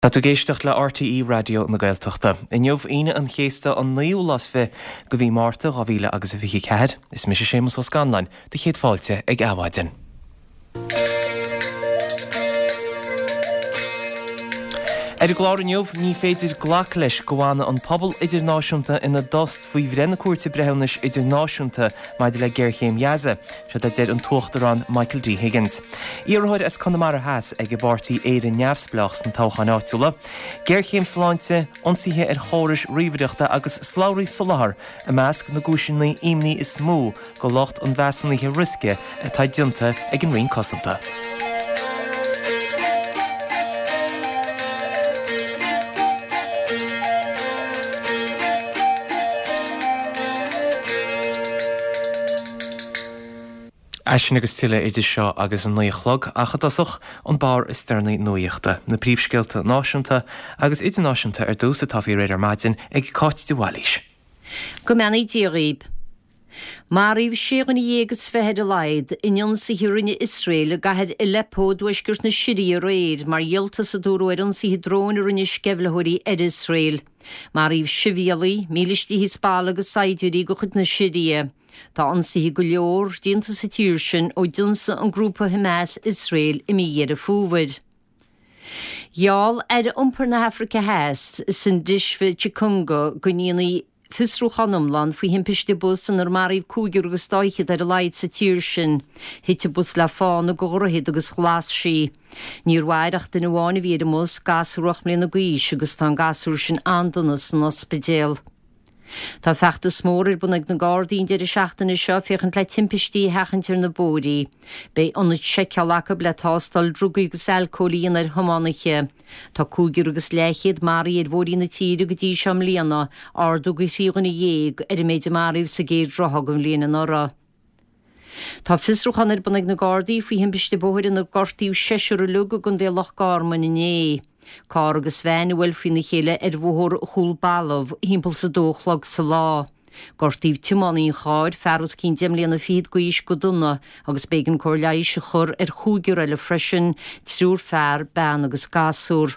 Tá tú géisteach le RTE radio na Gaeltachta. In jobh aine an chéasta an naíú las bheith go bhí Marta Ghvíle agus a bhí cead, is mis sémas os Scanlain, de chéad fáilte ag áhaidin. Gláir neomh ní féidir ghlach leis gohána an pobl idirnáisiúnta ina dost faoi bhrenna cuairte breithneis idirnáisiúnta maidir le Géirchéim Jaza, se déir an tuachtarán Michael D. Higgins. Iarthóir is Connemara Haas ag bártaí éidir neamhsplachs na táchan áitiúla. Géirchéim Sláinte ionsaithe chórais riomhaireachta agus sláirí soláthar a measc na gúiseanna imní is smó go locht an bheasannaithe risce atá dionta ag an rion cosanta. Eisian agus tuile idir seo agus an nuochlog a chadasach an bar is stearnaí nuíochta, na príomhscéalta náisiúnta agus idirnáisiúnta dús a tafií réidir maidin ag cáit de bhhailís. Go meanaí díoríb. Maríomh ségan dhéagus fehead a laid in sa hirinne Israel a gahead Aleppo dúisgurt na Sirí a réid mar dhéalta sa dúró an sa hidrón a rinne sceflathirí Israel. Maríomh sivíalaí, mílistí hispála agus saidúí go chud na Sirí. Tá ansaí go leor dínta sa tíir sin ó dionsa an grúpa Hamas Israel i míiad a fúhaid. Gheall iompar na Africa Heas san disfid Chikunga go níanaí fisrú Chanamlan faoi himpiiste bus an ar maríomh cúigiúr agus stáiche ar a laid sa tíir sin, hitte bus le fána go gorthaid agus chhlás sí. Níor mhaireach den bháinna bhíad mus gasúach mlíana gaois agus tá gasúr sin andonas an ospidéal. Tá feachtas mór bunig na Guardian de seachtainna seo fiochan le timpistí hechantir na bódaí. Bei anid seicealacha le tástal drúgaí agus alcólíon ar thománacha. Tá cúigiúr agus leichéad marí bhórí na tíú go dtí seam líana ardú go sígan na dhéag ar méidir maríomh sa géad drothagam líana nora. Tá fisrúchan bunig na Guardian faoi himpiste bóir na gortaíú seisiúr luga gon dé lech garman inné. Cá agus bheanúil fin na chéile bhór chúl bailmh hímpel sa dóchlog sa lá. Gortaíh timánaí cháid fearras cín déimlíonna fiad gois go duna agus bégan cóirleis se chur chúigiúr eile freisin trúr fearr bean agus gasúr.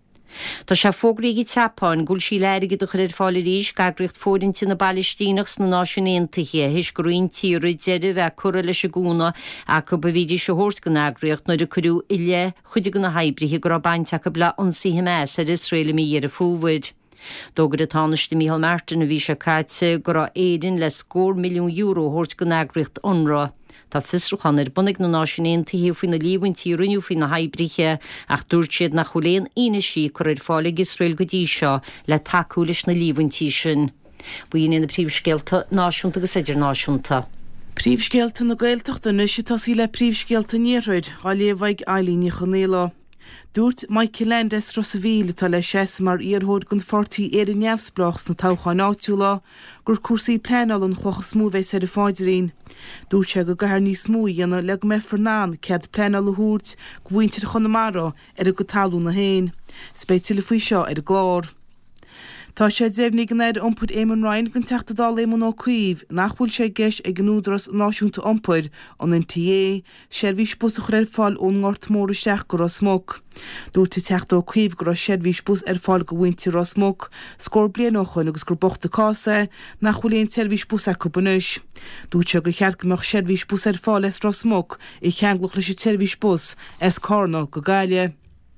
Tá sé fógraí teapáin gúil sí leirige do chuir fáil ríis gagraíocht fódinte na Balistínachs na náisiúnéantaithe his goíon tíú deidir bheith cura leis a gúna a go bhíidir se thuirt go nagraíocht nuair a chuú ile chuide go na haibrithe go bainte go bla ansaí Hamas ar Israel míar a fúhaid. Dógad a tánaiste Micheál Martin a bhí se caite go rá éidirn le €1 milliún thuirt go nagraíocht ionra. Tá fisrúchan bunig na náisiúnéantaithe faoin na líhaintí runiú faoin na haibrithe ach dúirt siad nach choléon ina sí chuir fálaigh Israel go dtí seo le takeú leis na líhaintí sin. Buíon na príomhscéalta náisiúnta agus idirnáisiúnta. Príomhscéalta na Gaeltachta nuair tasí le príomhscéalta níorthaid á léomhaigh eilíní chonéla. Dúirt Michael Landes Rossaville tá le séas mar iarthóid gon fortaí éidir neamhsplachs na táchan áitiúla gur cuasaí pléanal an chlochas smúbhéis ar a fáidirín. Dúirt sé go gahar níos smú dhéanana le go mé Fernán cead pléanal a thuairt go bhaintear Connemara ar a go talú na héin. Spéitiúla faoi seo ar a glár. Tá sé déirnig gan ompud Éamon Ryan gon teachtadáil Éamon ó Cuíomh nach bhfuil sé geis ag gnúdras náisiúnta ompud an NTA seirbhís bus a chuir fáil ón ngort mór isteach go smog. Dúirt teachta ó Cuíomh go seirbhís bus ar fáil go bhaintear smog, scór blian ó chuin agus gur bochta cása nach bhfuil éon seirbhís bus acu banis. Dúirt sé go cheart goach seirbhís bus ar fáil es smog i cheanglach leis seirbhís bus es cárna go gaile.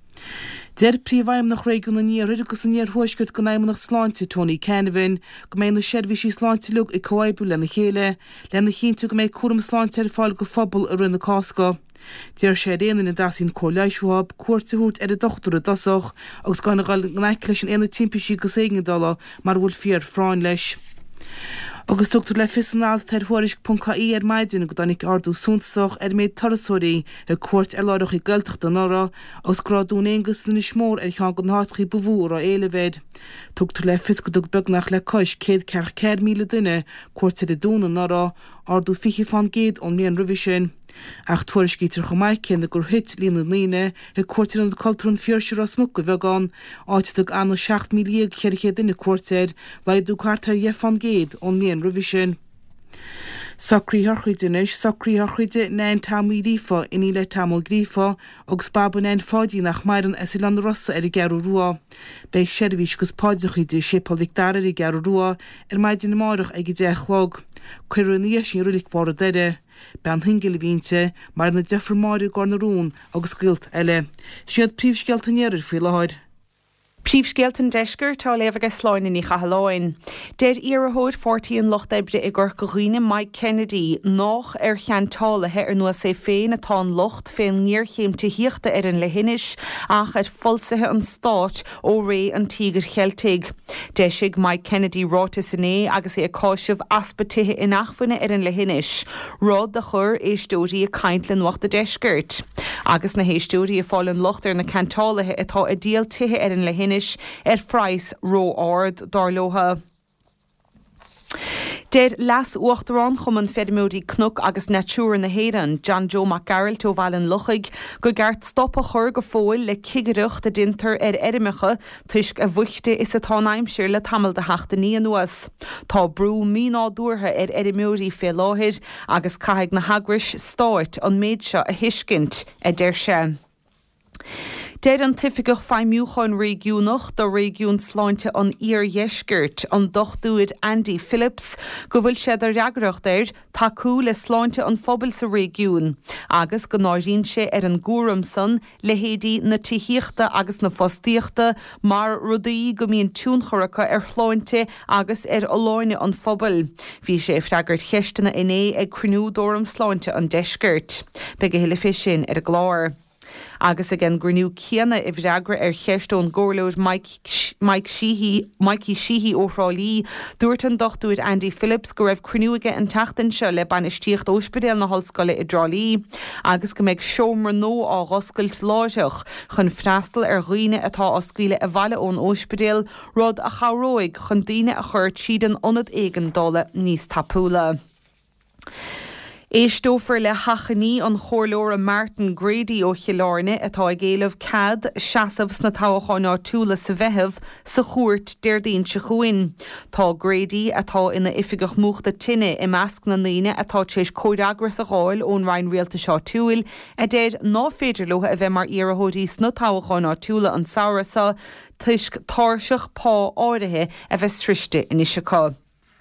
Der príomhhaim nach réigiún na níor agus an níor thuisgurt go naimnach sláinte Tony Canavan go mé na seirbhísí sláinte lug i coibbú lena chéile lena chéintú go méid cuaram sláinte ar fáil go phobal a rinne cásca. Déir sé réanaan na dasín cóirleisúhab cuairteút ar a dochtúr a dasach agus gáinna gáil gnáic leis an éana timpisí go éigeandala mar bhfuil fiar fráin leis. Agus tugtar le fisanál thuairisc.caí ar maidin go danig ardú súntaach ar méid tarasóirí ar cuairt ar láireach i Gaeltachta nara agus gradún éangus na smór ar cheann go náischaí bhúr a éilehid. Tugtar le fiscadug begnach le cois céad cearch 100 míle duine cuairt ar a dúna nara ardú fichi fan géad ón mian revision. Ach thuairiscítar chomáid céanna gur hit líana líine ar cuairtear an cultúrún fiorisiúr as muc go bheagán áiteach anna 7 míliaag cheirché duine cuairtear bhaidú cuartar fan géad ón mian revision. Socríthar chuidenis, socríthar chuide nein tamí rífa iní le tamó grífa agus babu nein fádí nach mairan as ilan rossa I gearú rua. Bei sérvís gus páide chuide sépal victára I gearú rua maidin marach ag de chlog. Cuirunías sin rulik bára deire. Ben hingil vínte mar na defar mári gornarún agus gilt eile. Siad príomhsgealtanéirir fi lehaid. Príomhscéaltan deisceir tá léamh sláin in chahaláin. Dead iarthóid 40 an locht ebre I gur goghine Mike Kennedy nach cheantálathe nua sé féin atá an locht féin níorchéim híochta an lehinis ach fulsathe an stát ó ré an tígur cheiltig. Deisig Mike Kennedy ráta sanné agus é cáisih aspaitithe in achfuine an lehinis. Rád de chur éistóí caintla nuachta deiscirt. Agus na héistóí fáil an locht na cheantálathe atá díaltithe an lehinis freies ró ard darlóha. Dead las uachtarán chum an fedimódí cnuk agus natúr na héan, John Joe McGarrell tó bhhailin luchaig, go gart stop a chur go fóil le cigaruch de dinter edimicha tuisc a bhuichte is atá aimsir le tamil de heachta ní nuas. Tá brú míná dúrtha edimódí fé láhid agus caig na hagris stáit an méid seo a hiiscint déir sé. Dead an tificach feimiúcháin régiúnach do régiún sláinte an Iar-Iesgurt an dochtúid Andy Phillips go bhfuil sé ar reagracht taú le sláinte an phobal sa régiún. Agus go náiríonn sé an gúram san le héadí na tíhíochta agus na fostíochta mar rudaí go mbíonn túncharacha chláinte agus oláine an phobal. Bhí sé freagart cheistena iné ag cruinúdóm sláinte an deisgirt. Be go hiile fé sin a gláir. Agus again grniú ciana I bhreagra cheistón górlóid Mikey Sheehy óhrálí dúirt an dochtúid Andy Phillips go raibh cruinúige an tachtain seo le banistíocht ospidéal na hallscoile I drálí agus go méid seomra nó á oscailt láiseach chun freastal roioine atá oscaile a bhaile ón ospidéal rud a charóig chun daine a chur siad an ionad éigean dála níos tapúla. Éistófar le hachaní an chorlóra Martin Grady ó Chialarne atá ag géalamh cad seasamh na tábhacháin túla sa bheitheh sa chuairt déirdaon se chuin. Tá Grady atá ina ifigach muachta tinne I measc na líine atá tééis cóideagras a gháil ón rainn rialta seo túil a déad ná féidirlótha a bheith mar iarthóidí na tábhacháin túla an saorasa tuisc táirseach pá áirithe a bheith triste in Isisicá.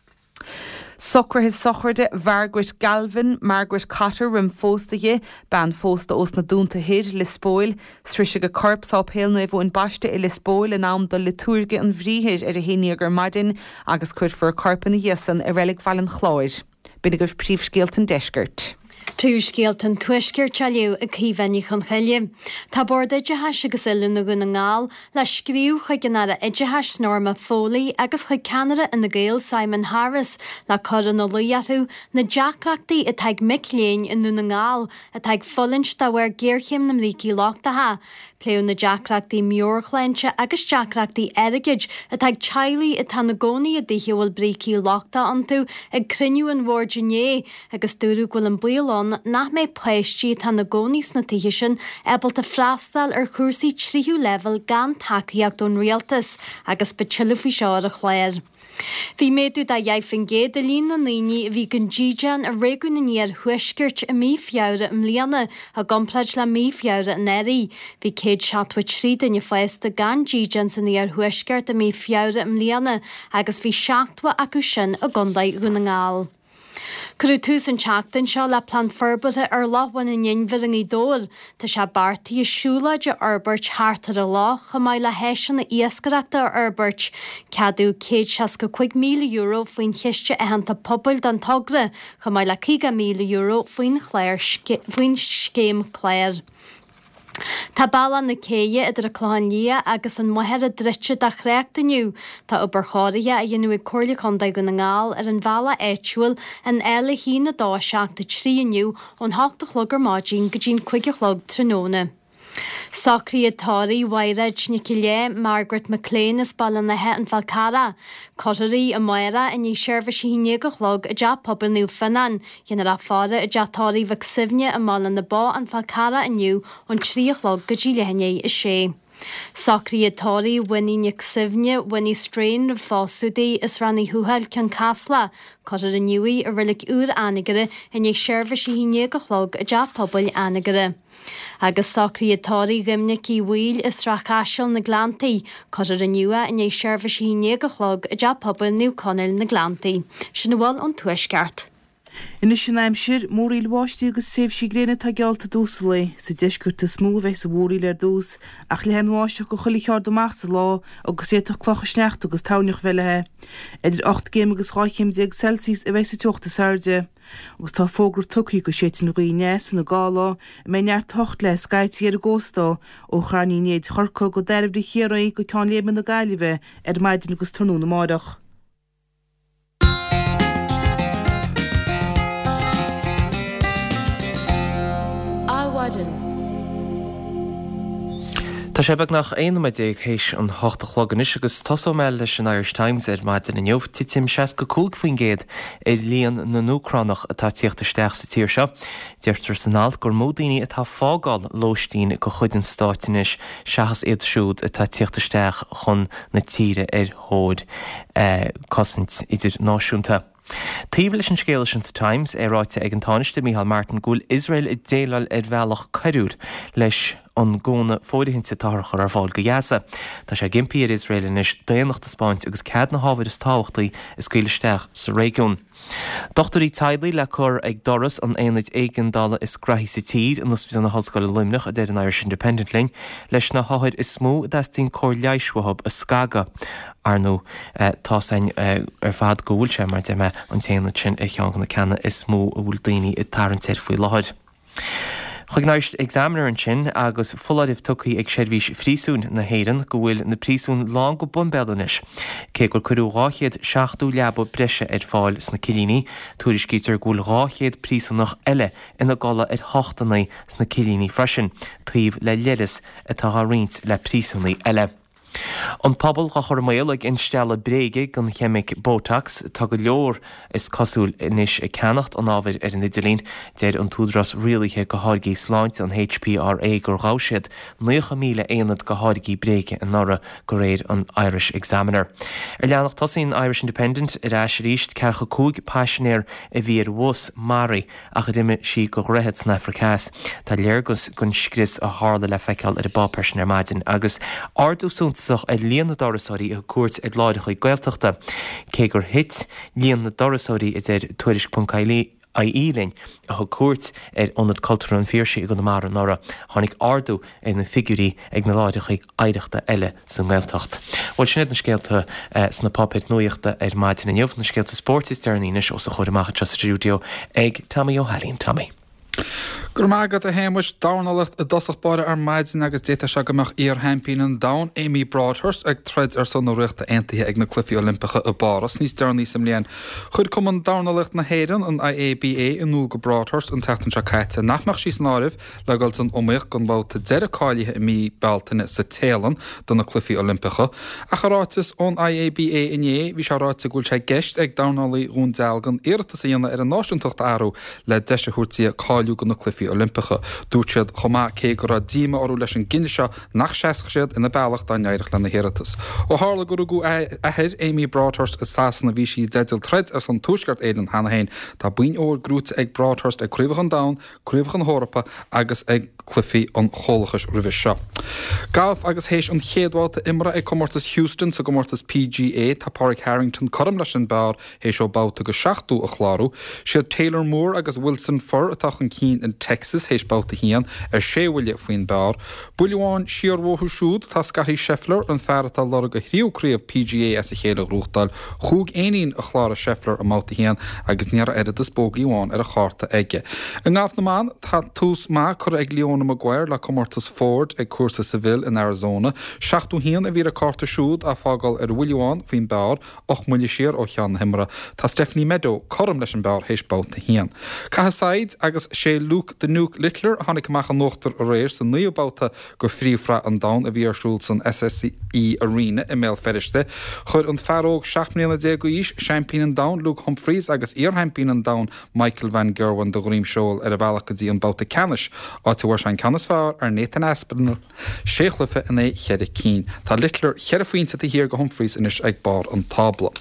Soccer his socherde Vargwit Galvin, Margaret Cotter rim fóstaige, ban fósta os na dúnta hid le spóil, strisig a corps á péal na bhfuin baiste I le spóil in am do liturge an bhríhéid a héníagar maidin agus cuid for a corpan na dhéasan a relic valin chláid. Bina goh príomhscéaltan deisgirt. Príomhscéaltan tuisceir tealiú a cíhainní chun cheile. Tá borda idetheis agus ilún na gúna ngáil le scríú chu gannara idetheis Norma Foley agus chu Canada in na Gael Simon Harris le codan na luiatú na deacrachtaí a teag micléin in na ngáil a teag fullint de bhar géirchéim na mrící láchtatha. Pléú na deacrachtaí miorchleinte agus deacrachtaí airigid a teag teilí a tá na gcónaí a dtíhil brící láchta antú ag criniú an Virginia agus dúrú goil an builán nach mé pleisttí tá na gcónaí na tithe sin ebalta freastal chuirsaí tríú level gan takeíach don rialtas agus betilufí seo a chléir. Bhí méadú a dheifin géad a lín na naoine bhí gon ddíjan a réún na níor thuiscirt a míomhheabhra am líana a gomplaid le míomhheabhra an éirí. Bhí céad seathaid tríd in feista gan ddíjan san níor thuiscirt a míomhheabhra am líana agus bhí seachtha acu sin a gondaid gona ngáil. Curú tús an teachtain seo le plan forbata ar láhain in dhéanmhar an dóir, Tá se bartaí siúla de Albert háartar a lá go mbeidh le héisian na iascareachta ar Albert, ceadú €165,000 faoin chiiste aitheanta pobl don togra go mbeidh le €50,000 faoin scéim chléir. Tá balla na céie idir a chláinlia agus an muhead a drite de chréachtainniu, Tá obaircháirithe a dhéanú ag cóirla chundaid go na ngáil ar an bhela éitiúil an eile hí na dáiseachta tríaniu ón 8 chlógar máidín go dtín 5 chlog tróna. Socrí atáí Wairad Nicilé Margaret McLean is ballanathe an Falcara, Cotarí a Moira in ní seirbh híine go chlog a deap pobl nú fanan, dhéanar a fáda a deatáí bh sibne a málan na bá an Falcara aniu ón 3 chlog go dtí lehanné is sé. Sacrí atóí winine sivne winní strain fásúdaí is rannaí thuhail cean casla, chuir a nuí a rilik úr anigare in ag seirbhar sí híine go chlog a deap pobl anigare. Agus sacrí atóí gimnic í bhil is rachasiil na glantaí, chuir a nua in ag seirbhar sí híine go chlog a deap pobl nú conil na glantaí. Sin bhil an tuisceart. Ina sin aimsir mórí lháistí agus séh sí gréine tá gealta dús lei sa deisgurta smúbheith sa bhórí le dús ach le henháisteach go chuí cheart amach sa lá agus séach clocha snecht agus táneach bheilethe. Idir 8 géim agus 5 Celsius a bheith sa teachta sairde. Agus tá fógur tucaí go séit na gaí nes na gála mé neart tocht le scaití ar agóstá ó chraní néad chorca go derbhí chéaraí go ceán léban na gaiileheh ar maidin agus tarnú na máireach. Tá sé beh nach éanaid hééis an 8 chloganis agus tosó me leis an Irish Times ar maidin in jobh titim 6 faoin géad líon na nócránach atá tíochtta steach sa tíir seo. Deirtar san alt gur módaoine atá fágáil lóistín go chuid an stáitinis seachas iad siúd atá tíochtta steach chun na tíre ar thóid cosint idir náisiúnta. Tíomh leis an scéal sin Times ráite ag an táiste Micheál Martin gúil Israel i déal ar bhealach cairúd leis an gcóna fóidihinnta tarachar ar fáil go Gaza. Tá sé gimpí ar Israel inis déanacht a Spáint agus cead na hábhar is táhachtaí is cuileisteach sa régiún. Dochtarí Tidley le chur ag doras an éanaid éigen dála is graithí sa tír an ospis an na hallscoil Limnach a déir an Irish Independent Ling leis na háid is smó deistín cór leiswahab a Skaga arnú tásain ar fad go bhúil sé mar de me an téanaid sin i cheangan na cena is smó a bhúil daoine i tarantéir faoi láid. Chugnáist examiner an sin agus fullaibh tucaí ag seirbhís phrísún na héireann go bhfuil na prísún lán go bunbealanis. Cé gur chuú ráchéad 6 leabba breise ar fáil sna cilíní, tuairiscítar gúil ráchéad prísúnach eile ina gala ar 8 sna cilíní freisin, tríomh le leiras atá rint le prísúnaí eile. An pobl ga chur mail ag instelle bréige gan chemic Botox tá go leor is cosúil inis i ceannacht an ábhar ar an Idirlín déir an túdras rialaithe go háirgaí sláinte an HPRA gur gáisiad 9,000 éanad go háirgaí bréige an nora go réir an Irish Examiner. Leannach tosín Irish Independent ar eis ríist cecha 2 passionéir a bhí ar bhs Mari a go diime si go réhead sna Africás Tá léirgus gon scris a hála le feiceáil ar a bápersin ar maidin agus ardúsúnta a líon na dorasóirí a cuairt ag láidecha gailteachta. Cé gur hit líon na dorasóirí is ar tuairis.cailí a ílein a chu cuairt ar onad cultúr an fíorsaí go na mar an nora tháinig ardú ag na figurí ag na láidecha aideachta eile san gailteacht. Bhil sinad na scéalta sna papéid nuíochta ar maidin in jobh na scéalta sportis dearníis os a chuir amach just stúdio ag Tommy O'Halloran. Tommy. Gur mágad a héimis dánalacht a dosachbáire ar maidin agus déta se goach ar hempín an da Amy Broadhurst ag treid ar son riachta aontaithe ag na clufií Olympacha a baras níos dearní sem léan. Chud cum an dánalacht na héireann an IABA in núl go Broadhurst an tetan se caite nachmach sí snáibh le gailt an omíoch gon báta deiricáilethe i mí beltainine sa télan don na clufií Olympacha. A charátas ón IABA iné bhí se ráte gúil sé geist ag dánalaí rún dealgan iirta sa dhéanana ar an náisiúntacht airú le deisiúirtaí cáiliú go na clufií Olympacha. Dúirtead chomá cé gur a díma orú leis an gine seo nach seaaschaisiad ina bealach dá neirich le na héiritas. Ó hála gur go ahead Amy Broadhurst is sásanna bhí si deidil treid ar san túisgart éidir hana hain tá buin óir grúte ag Broadhurst ag cruimhach an da, cruimhach an Hórappa agus ag clufií an chólachas roimhe seo. Galf agus hééis an chéadháilta imra ag comórtas Houston sa comórtas PGA tá Pádraig Harrington chum leis an bear hééis ó báta go 6 a chláú, siad Taylor Moore agus Wilson Fur atá an cín in Texas hééis báta hían ar séhfuile faoin bear. Buileáin siarmhthú siúd tá Scotty Scheffler an fearrata lara go hríomhcríomh PGA as a chéile rúchtáil chúg éonín a chlára Scheffler a máta hían agus níar éad is bógaíháin ar a cháta aige. An gáf na man tá tús má chur ag Leona Maguire le comórtas Ford ag cuasa Seville in Arizona. 6 hían a bhí a cáta siúd a fágáil ar bhuileáin faoin bear 8 milliún siar ó chean himra. Tá Stephanie Meadow chum leis an bear hééis báta hían. Cahasáid agus sé Luke de Nuke Littler hánig amach an nóchttar a réir san nuobáta go phríomhra an dain a bhí arsúil san SSE Arena i mé ferrichte. Chur an fearóg 16 go is Champagne an dain Luke Humphreys agus Champagne an dain Michael Van Gerwen de Grímseol ar a bhealach go dtí an bouta canis átuair sein canas fear ar Nathan Aspinall séchlufa in é chead cín. Tá Littler chead faointe a hir go Humphreys inis ag bar an tabla.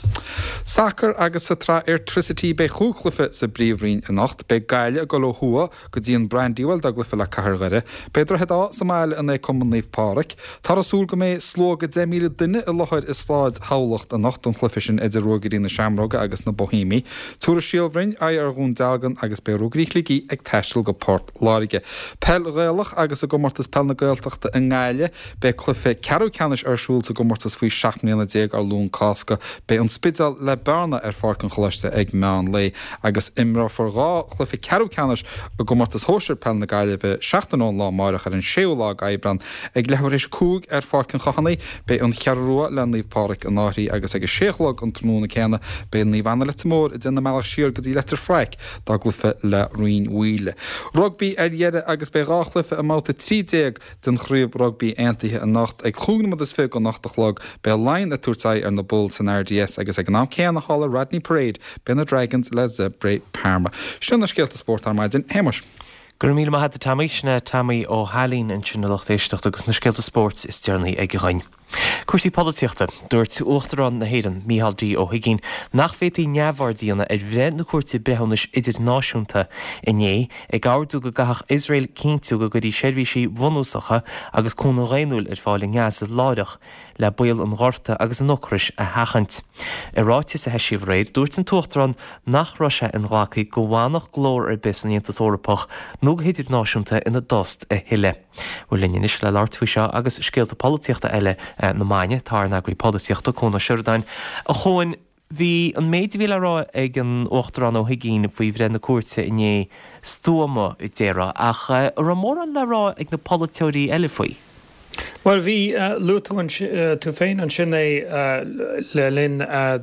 Sacr agus sa tra electricity be chúchlufa sa bríomhrín a nacht be gaile a go le hua go dtí an brandíhil da glufa le cahargare. Beidir hedá sa máile in é Commonwealth Park. Tar a súl go mé sló go 10 míle duine i láthir is sláid hálacht a nacht an chlufisin idir rugaí na Seamróga agus na Bohími. Túra síolbhrin ar gún dalgan agus be rugaríchligi ag teistil go Port Láige. Pel réalach agus a gomortas pel na gailteachta in gáile be clufa cearú canis arsúil sa gomortas faoi 16 ar lún casca be an spidal le barna ar farcan cholaiste ag meán lei agus imra for rá chlufa cearú canis a gomortas hósir pel na gáile bheith 16 lá marach ar an séolág aibran ag leharéis cúg ar farcan chahanaí be an chearúa le níomh páric an áirí agus ag séchlag an tróna céna be ní bhana le mór i dna meach siar go dtí letar freic dá glufa le roin huile. Rugby ar dhéire agus be ráchlufa a máta 30 den chríomh rugby aontaithe a nacht ag chúgnamad is fé go nachtachlog be lein a túirtaid ar na bol san RDS agus ag ná céanna hála Radney Parade be na Dragons le Zebre Parma. Sinna scéalta sport ar maidin héimeis. Gur míle mai a tamíisna tamí ó Halín an sin lochtéisteach agus na scéalta sport is tíarnaí ag ghain. Cuairsaí políochta dúirt uachtarrán na héan Mícheál D ó Higgin nach fétaí neamhhardíanana ag bhreid na cuairtaí brethúnas idirnáisiúnta inné ag áardú go gathach Israel cinntiú go gurí seirbhísí bhunúsacha agus cúna réúil ar fáil ngeas láireach le buil an ghorta agus an ocrais a hachant. I ráite sa heisíomh réid dúirt an tuachtarrán nach Russia an ghlacaí go bhánach glór ar bis an Aontas Eorpach nó go idirnáisiúnta ina dost a hiile. Bhfuil linne is le láirtfuí seo agus scéalta políochta eile na maine tar na agri políochta chuna siúrdain a chuin hí an méid bhí rá ag an uachtarrán ó Higgin faoi bhreid na cuairte inné stóma i dtéire ach ar mór an le rá ag na políteoirí eile faoi. Well, bhí luúin tú féin an sin é le linn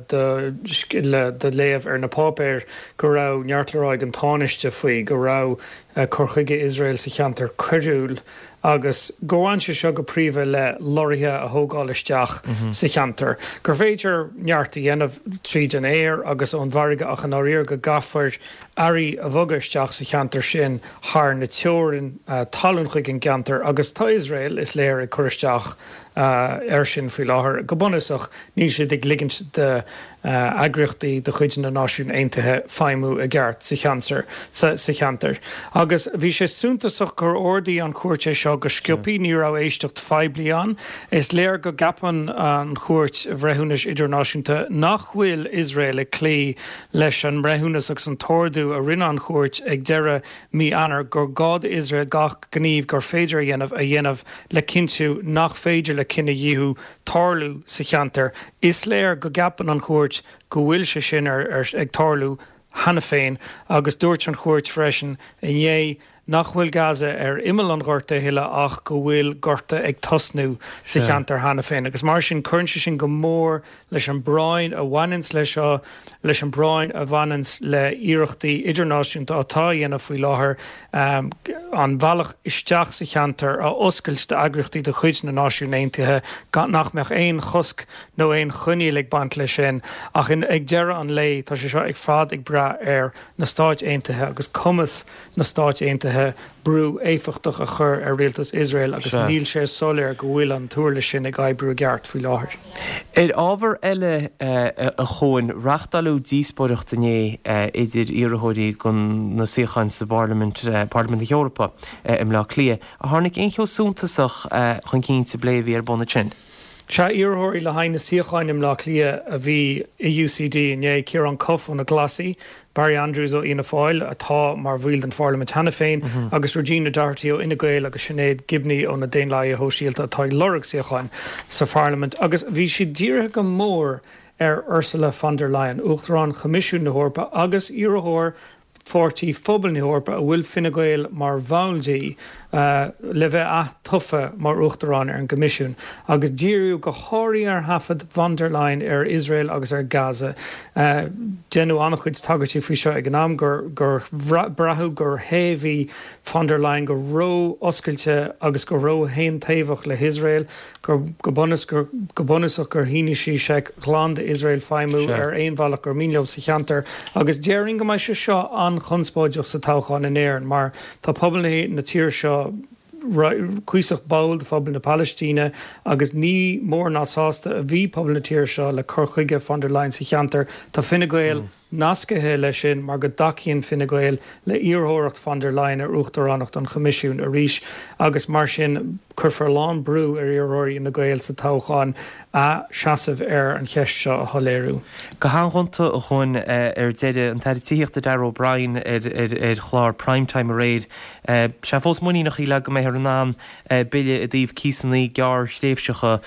de léamh ar na pápéir go rah neartlaráid an táiste faoi go rah chorchuige Israel sa cheantar cuiúil agus gohain se seo go príomh le loirithe a thógáilisteach sa cheantar. Gur féidir neartta dhéanamh tríd an éir agus ón bharige ach an áíor go gafar airí a bhogaisteach sa cheantar sin thar na teorin talún chuig an cheantar agus tá Israel is léir i chuiristeach sin faoi láthair. Go bunasach ní siad ag ligint de agrachtaí de chuid na náisiún aontaithe feimú a gceart sa cheantar. Agus bhí sé súntasach gur ordaí an chuirte seo go sciopí ní rá éistecht feblián, is léir go gapan an chuirt bhreithúnas idirnáisiúnta nach bhfuil Israel ag clí leis an bhreithúnas agus an tórdú a rinne an chuirt ag deire mí anar gur gád Israel gach gníomh gur féidir a dhéanamh le cinntiú nach féidir le cinenne díthú tarlú sa cheantar. Is léir go gapan an chuirt go bhfuil se sin ar ag tarlú hana féin agus dúirt an chuirt freisin inné nach bhfuil Gaza ar imime an ghorta hiile ach go bhfuil gorta ag tosnú sa cheantar hana féin. Agus mar sin chuirse sin go mór leis an brain a bhainins lei seo leis an brain a bhainins le iirechtaí idirnáisiúnta atá dhéanamh faoi láthair an bhealach isteach sa cheantar a oscailt de agrachtaí de chuid na náisiún aontaithe nach meach éon chosc nó éon chuine ag bant lei sin ach ag deire an lei tá sé seo ag fad ag bra ar na stáit aontaithe agus cumas na stáit aontaithe brú éfachtach a chur ar rialtas Israel agus níl sé soléir go bhfuil an túirla sin ag gaibbrú geart faoi láthair. Ábhar eile a chuin reachtalú díospóireachta inné idir iarthóirí gon na suíocháin sa Parliament Eorpa im lá clia. A tháinig aoncheo súntasach chun cinnte bléimhí ar buna sin. Se iarthóirí le haine suíocháin im lá clia a bhí i UCD inné céar an cof ón na glasaí Barry Andrews ó Ina Fáil atá mar bhfuil an Parliament hena féin agus Regina Doherty ó Ina Gael agus Sinead Gibney ó na Déanlaí a hóisialta atá lorach suíocháin sa Parliament agus bhí si díire go mór ar Ursula von der Leyen uachtarrán Comisiún na Eorpa agus iarthóir 40 fphobal na Eorpa a bhfuil Fine Gael mar bhaildaí le bheith a tufa mar uachtarrán an Comisiún. Agus díriú go háirí hafad von der Leyen Israel agus Gaza. Genú annach chuid tagatí fao seo ag an am gur brathú gur héhí von der Leyen go ró oscailte agus go ró haon taobhach le Israel gur bonusach gur híine sí sé glán de Israel feimú éonbhealach gur míleomh sa cheantar agus déirring go mai seo an chunspóideach sa táchaán in éireann mar tá pobl na tír seo cuiseach bail de phobal na Palestíne agus ní mór násásta a bhí pobl na tír seo le chorchuige von der Leyen sa cheantar tá Fine Gael nascathe lei sin mar go dacíonn Fine Gael le iarthóireacht von der Leyen uachtarránacht an Comisiún a ríis agus mar sin chur lán brú iarthóirí na Gael sa táchaán a seasamh an cheist seo a tholéirú. Go háchunta a chun deide an tíochtta Darragh O'Brien chlár primetime a réid. Se fós muí nach íle go méthar an bille a dtíobh císannaí gear stéifsecha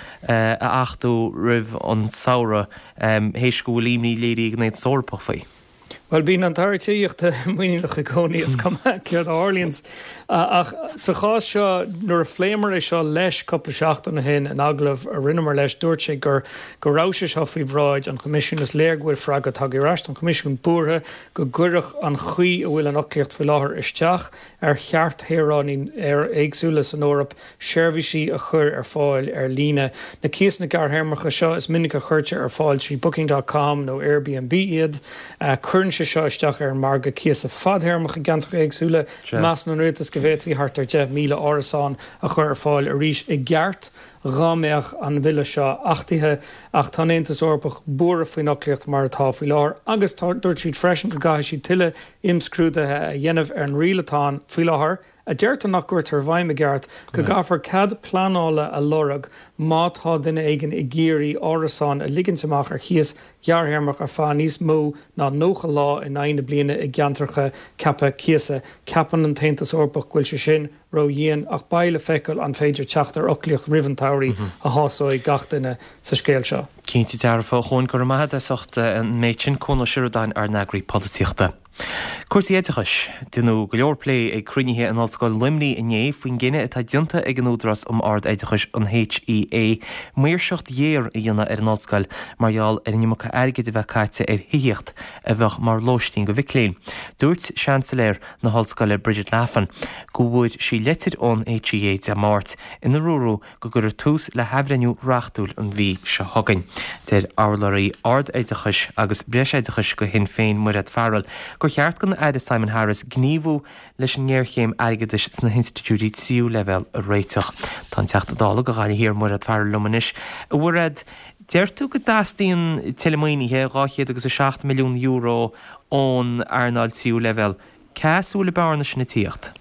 a 8ú rih an saora hééis go bhfuilíní léirí gnéad sórpach faoi. Well, bín an tartííochtta muoineach a gcóníos cead Orleans ach sa chás seo nuair a phléimar é seo leis coppla seachtainna hin an aglah a rinnemar leis dúirt sé gur ráise seo faoi bhráid an Comisiún is léirhfuil freagad tagiráist an Comisiún búrtha go gcuireach an chuí a bhfuil an ocliacht fi láthair isteach cheart héránín éagsúlas an Eorp seirbhísí a chur fáil líne. Na cíos na gar hermarcha seo is minic a chuirte fáil trí booking.com nó Airbnb iad chun se seo isteach mar go cíos a fadhermach a gantach éagsúla meas na nuirtas go bhéit hí hartar 10,000 árasán a chur fáil a ríis i gceart ráméach an bhuile seo achtaithe ach tá éontas orpach búra faoin ocliacht mar atá faoi lár agus dúirt siad freisin go gaiith siad tuile imscrúdathe a dhéanamh ar an rialatán faoi láthair a deirta nach gur tar bhaim a gceart go gafar cad planála a lorag mátá duine éigen i ggéirí árasán a liginnteach ar chias gearhermach ar fá níos mó ná nócha lá in aine bliana i gceantracha cappa chiasa capan an taontas orpach gúil se sin ro dhéon ach baile feiceil an féidir teachtar oclíocht riventáirí a hásáid gachtainine sa scéil seo. Cínti dearfa chun gur maithe soachta an méid sin cóna siúdain ar nagraí políochta. Cuairsaí éitichais, duú go leorplé ag crunithe an Ollscoil Limní inné faoin gine atá dionta ag an údras ard éitichais an HEA, muirseocht dhéir a dhéanana ar an Ollscoil marall ar nimmecha airgid a bheith caite ar híocht a bheith mar lóistín go bhicléin. Dúirt Chanceléir na Ollscoile Bridget Laffan go bhfuid sí letir ón HEA de máirt ina rúrú go gur tús le hebhrenniú reachtúil an bhí se thugainn. Deir álaí ard éitichais agus breis éitichais go hin féin muad fearil gur cheart gan aide Simon Harris gníomhú leis an ggéirchéim aigeis sna Institútí tíú level a réiteach. Tá teachta dála go gáil hir muad fearil lumanis a bhfuad deirtú go dastíon telemoínithe ráchéad agus 6 milliún euro ón Arnold tíú level. Cásúla barna sinna tíocht?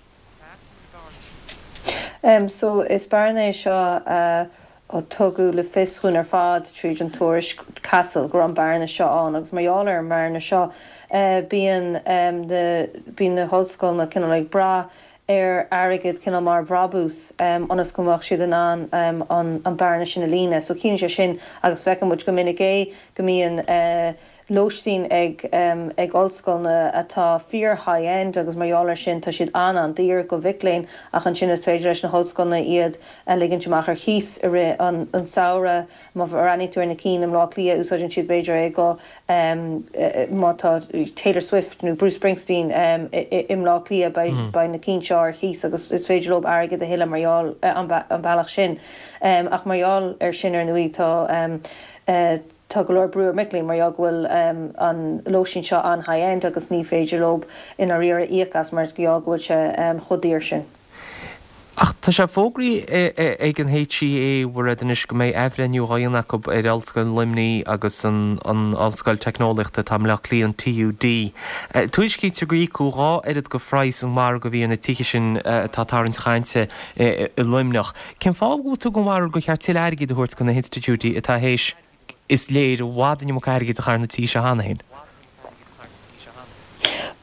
So is barna seo ó tugu le fisún ar fád tríd an tuairis Castle gur an barna seo an agus marall ar marna seo bíon na hoscoil na cinna le bra ar airgid cinna mar brabús anas gomach siad an barna sin a lína, so cín sé sin agus fecin muid go minic é go mííon Lóistín ag Ollscoil na atá fear high-end agus marall sin tá siad an dír go bhicléin ach an sin féidir leis na Ollscoil na iad a liginnteach ar chios an saora má ranítúir na cín am lá lia úsáidn siad beidir ag go mátá Taylor Swift nó Bruce Springsteen im lá lia ba na cín seo ar chios agus is féidir lob airgid a hiile marall an bailach sin ach marall ar sin ar nuí tá go leor breúir miclín mar bhfuil an lóisín seo an high-end agus ní féidir lob ina riar íochas mar go se chodíir sin. Ach tá sé fógraí ag an HEA bhar inis go méid ehrenniú haanach ar Ollscoil Limní agus an Ollscoil Technoliachta tam le líon TUD. Tuis cí tugaí rá iad go phráis an mar go bhí na tíe sin tátárann chainte i Limneach. Cén fágú tú go mar go cheart til airgid a thuirt go na Institútí atá hééis is léir bhádaine mo airgid a char na tí se hána hin.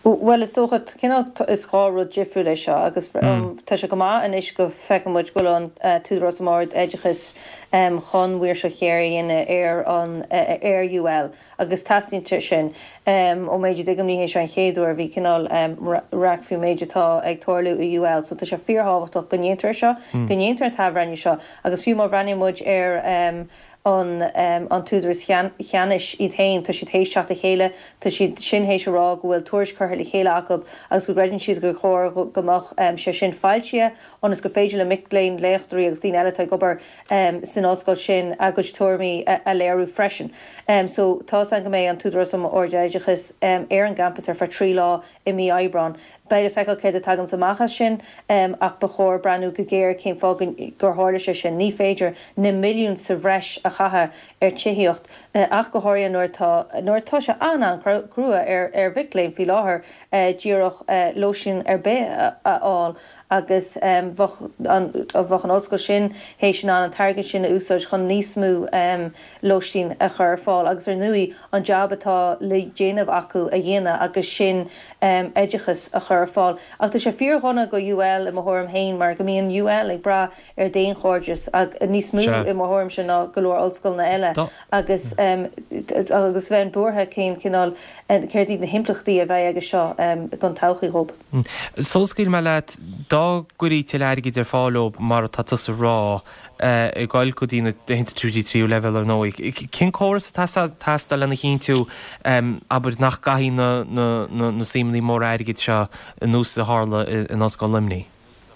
Well is socha is gáú jifriú lei seo agus tá se go má in is go fecamid go an túdras mór éidechas chunhuiir se chéirí in air an air UL agus tastíte sin ó méidir digam níhé se an chéadú bhí cinál rafiú méidetá ag toirú i UL, so tá se fíorhabhachtach gonéintar seo gonéintar tá bhreine seo agus fiú má bhreinimuid ar an túdras cheanis iad hain tá si tééis seach a chéile tá si sin hééis rá bhfuil tuairis chuir le chéile acu agus go breann siad go chóir gomach sé sin fáilte anas go féidir le miléin léchtúí agus tíine eile gobar san ádscoil sin agus tuairmií a léirú freisin. So tá an go méid an túdras am ordéidechas ar an campus ar fa 3 lá i mí Aibreán. Beide feicil céad a tagan samachchas sin ach ba chóir breanú go géir céim fágan gur háirla sé sin ní féidir na milliún sa bhreis a chatha ar tííocht ach go háiríonn nuair tá se an crua ar bhicléim fi láthair díoch loisiún ar bé áil agus bhach an osscoil sin hééis sin an target sin úsáid chun níos mú loisiún a chur fáil agus ar nuí an jab atá le déanamh acu a dhéine agus sin éidechas a chur fáil. Ach tá sé fíorhanna go UL i mthorm hain mar go mííon UL ag bra ar déon chóirdes ag níos mú i mthorm sin ná golóir ollscoil na eile agus bheith buairtha cén cinál céirdí na himplachtaí a bheith agus seo gan tauchaí hób. Solscail me leat dá gurí til airgid ar fáilób mar tatas rá i gáil go dtína 23 level ar nóig. Cin córas tastal lena chin tú aber nach gahí na símlí mór airgid seo nús a hála in oscail limní.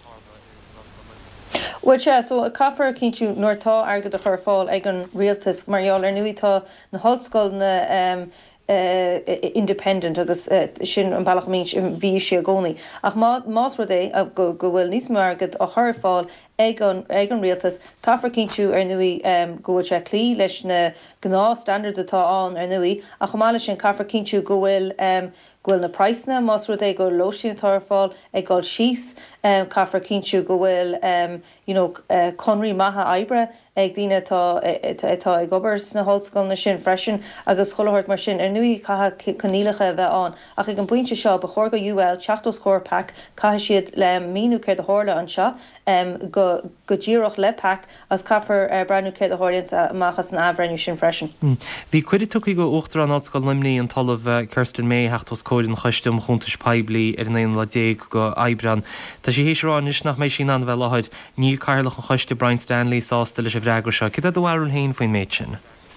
Well so a caafar cinú nuairtá airgad a chur fáil ag an rialtas marall ar nuítá na hallscoil na independent agus sin an bailachmín bhí sé a gcónaí. Ach más rud é go bhfuil níos margad a chur fáil ag an rialtas caafar cinú ar nuí go se clí leis na gná standards atá an ar nuí a chomáile sin caafar cinú go bhfuil na praisna más rud é go loisiún tarfáil ag gáil síos caafar cinú go bhfuil conraí maithe oibre ag dtíine atá ag gobars na hallscoil na sin freisin agus chollairt mar sin ar nuí caithe conílacha bheith an ach ag an buinte seo ba chóir go UL teachtas chóirpac caithe siad le míú céir a hála an seo go ddíoch le pac as caafar breanú céir a háirlinn amachchas an abhreiniú sin freisin. Bhí cuidir tuí go uachtar an ádscoil limní an talamh Kirsten May heachtas cóir an chuistem chuntas peblií ar an le déag go Aibreán. Tá sé hééis ránis nach mééis sin an bheith leid níl cairlach an chuiste Brian Stanley sásta leis a bhreagur seo. Cid a bhhairún hain faoin méid sin?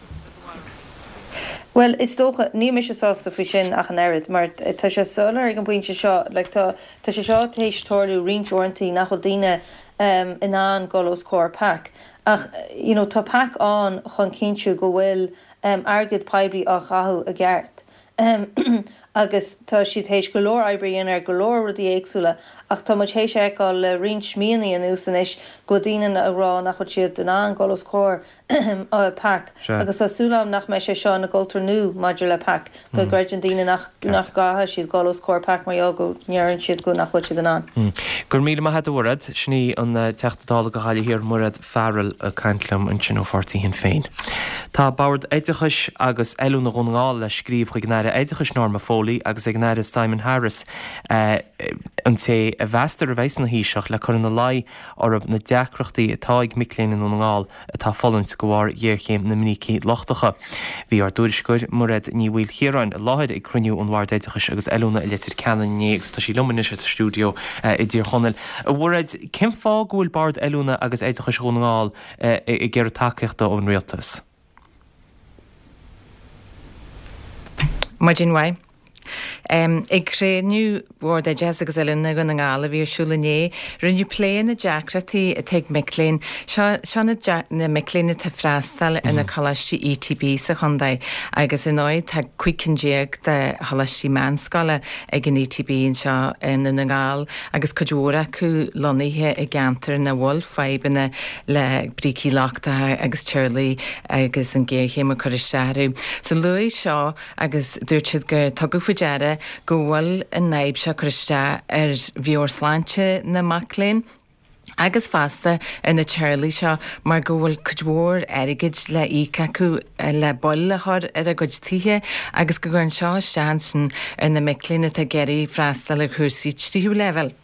Well, is tócha ní mis se sásta fao sin ach an airid, mar tá sé solar ag an buinte seo, tá sé seo tééis tóirú rionteorintí nach chu daine in an golos cóir pac. Ach, tá pac an chun cinú go bhfuil airgid peblií a chathú a gceart. Agus tá siad hééis golóir eibríon ar golóir rudí éagsúla ach tá hééis eáil le rint míanaí an úsanis go dtíanaan a rá nach chud siad den an golos cóir pac. Agus asúlam nach me sé seo na goltar nú maidir le pac go greidir daine nach gatha siad golos cóir pac mar go nearann siad go nach chud siad an an. Gur míle maithe bhd sní an teachtadála go háile hir murad fearil a caiintlam an sin óhartaí hin féin. Tá bord éidechas agus eú na rungáil le scríomh chu gnéire éidechas Norma Foley agus ag gnéire Simon Harris an sé a bheastar a bhéis na híiseach le chun na lai orb na deacrochtaí atá ag miléin an ngáil atá fallint go bhhar dhéirchéim na minicí lochtacha. Bhí ar dúriscuir murad ní bhfuil chiaráin láid ag cruniú an bhhar éidechas agus eúna i letir cean négus tá sí luminis a stúdio i dtír chonel. A bhfuid cin fá gúil bard eúna agus éidechas rungáil i ggéir takeíochta ón rialtas. Majin Wai. Ag créniu bhór de Jessica Zellina gan an gála bhí siúlané, rinne pléin na Jackratí a teag Miclén, seanna na Micléine tá freistal ina chalastí ETB sa chundaid, agus in áid tá cuicinnéag de chalastí meánscala ag an ETB in seo in na gáil, agus codúra chu loníthe i gantar na bhil feibena le brící láchtathe agus Shirley agus an ggéirchéim a chuiristeú. So luí seo agus dúirtid gur tugu fuideara go bhfuil an naib se chuiste ar bhíor sláinte na Maclén Agus fasta ina Charlie seo mar gohfuil cudhór airigid le ícaú le bollathir ar a gotíthe agus go gur an seo seansin ina miclína a geirí freistal le chusaí tríú level.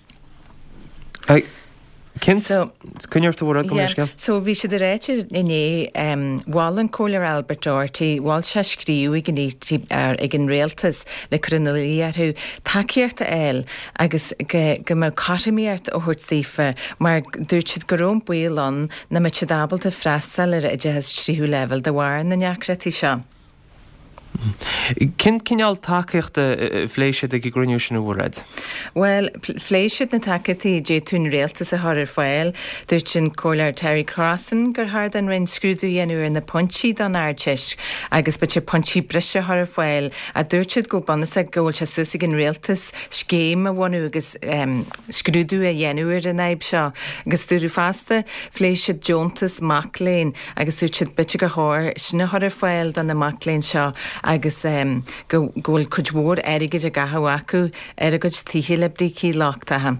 So bhí sé de réitir iné bháil an cóir Albert Doherty bháil se scríú ag gníti ag an réaltas le crunalíarthú takeíart a eil agus go mé carimíart ó thuirtífa mar dúirt siad go róm buán na me si dábalta freistal ar a deas tríú level de bhhair na neacratí seo. Cinál takeíocht a phléisiad ag gruniú sin bhreid? Well, phléisiad na takeítí dé tún réaltas a thir fáil, dúirt sin cóir Terry Crossan gur thar an rinn scrúdú dhéanú in na pontíí don airteis agus bete pontí brise thir fáil a dúirt siad go bannas a ggóil se susa an réaltas scéim a bhhaú agus scrúdú a dhéanúir in éib seo agus dúrú fasta phléisiad Jontas Maclean agus dúirt siad bete go thir sinna thir fáil don na Maclean seo agus ggóil cudhór airigid a gathú acu ar a go tíhé le bríí láchtathe.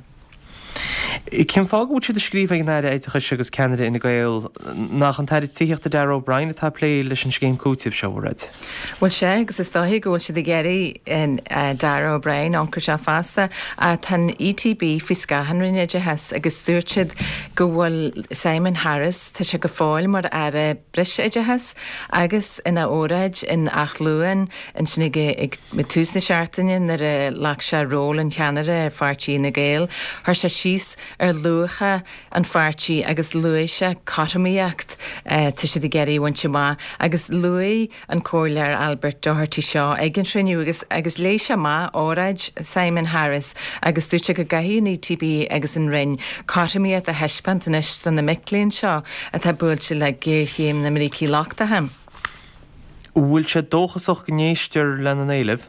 Cin fágú siad a scríomh ag náide éiteachas agus Canada ina gail nach an tair tíocht a Darragh O'Brien atá lé leis an scéim cútíobh seo bhreid? Well sé agus is dóthaí ggóil siad a geirí in Darragh O'Brien anchar se fásta a tan ETB fao scahan rinne hes agus dúirt siad go bhfuil Simon Harris tá sé go fáil mar ar a bris hes agus ina óraid in Achluúin in sinnig ag túsna seaartainin ar a lech se ról in Canada ar fartíí na gail thar se síos ar luacha an fartíí agus luise catamíocht tu siad a geirí bhaintse má agus luí an cóirlear Albert Doherty seo ag an triniú agus léise má óraid Simon Harris agus dúirte go gaithíon ETB agus an rinn catamíocht a heispant in is don na Micléin seo a tá buailte le géirchéim na Mrící láchtathe. Bhfuil sé dóchasach gnéistear lena éileh?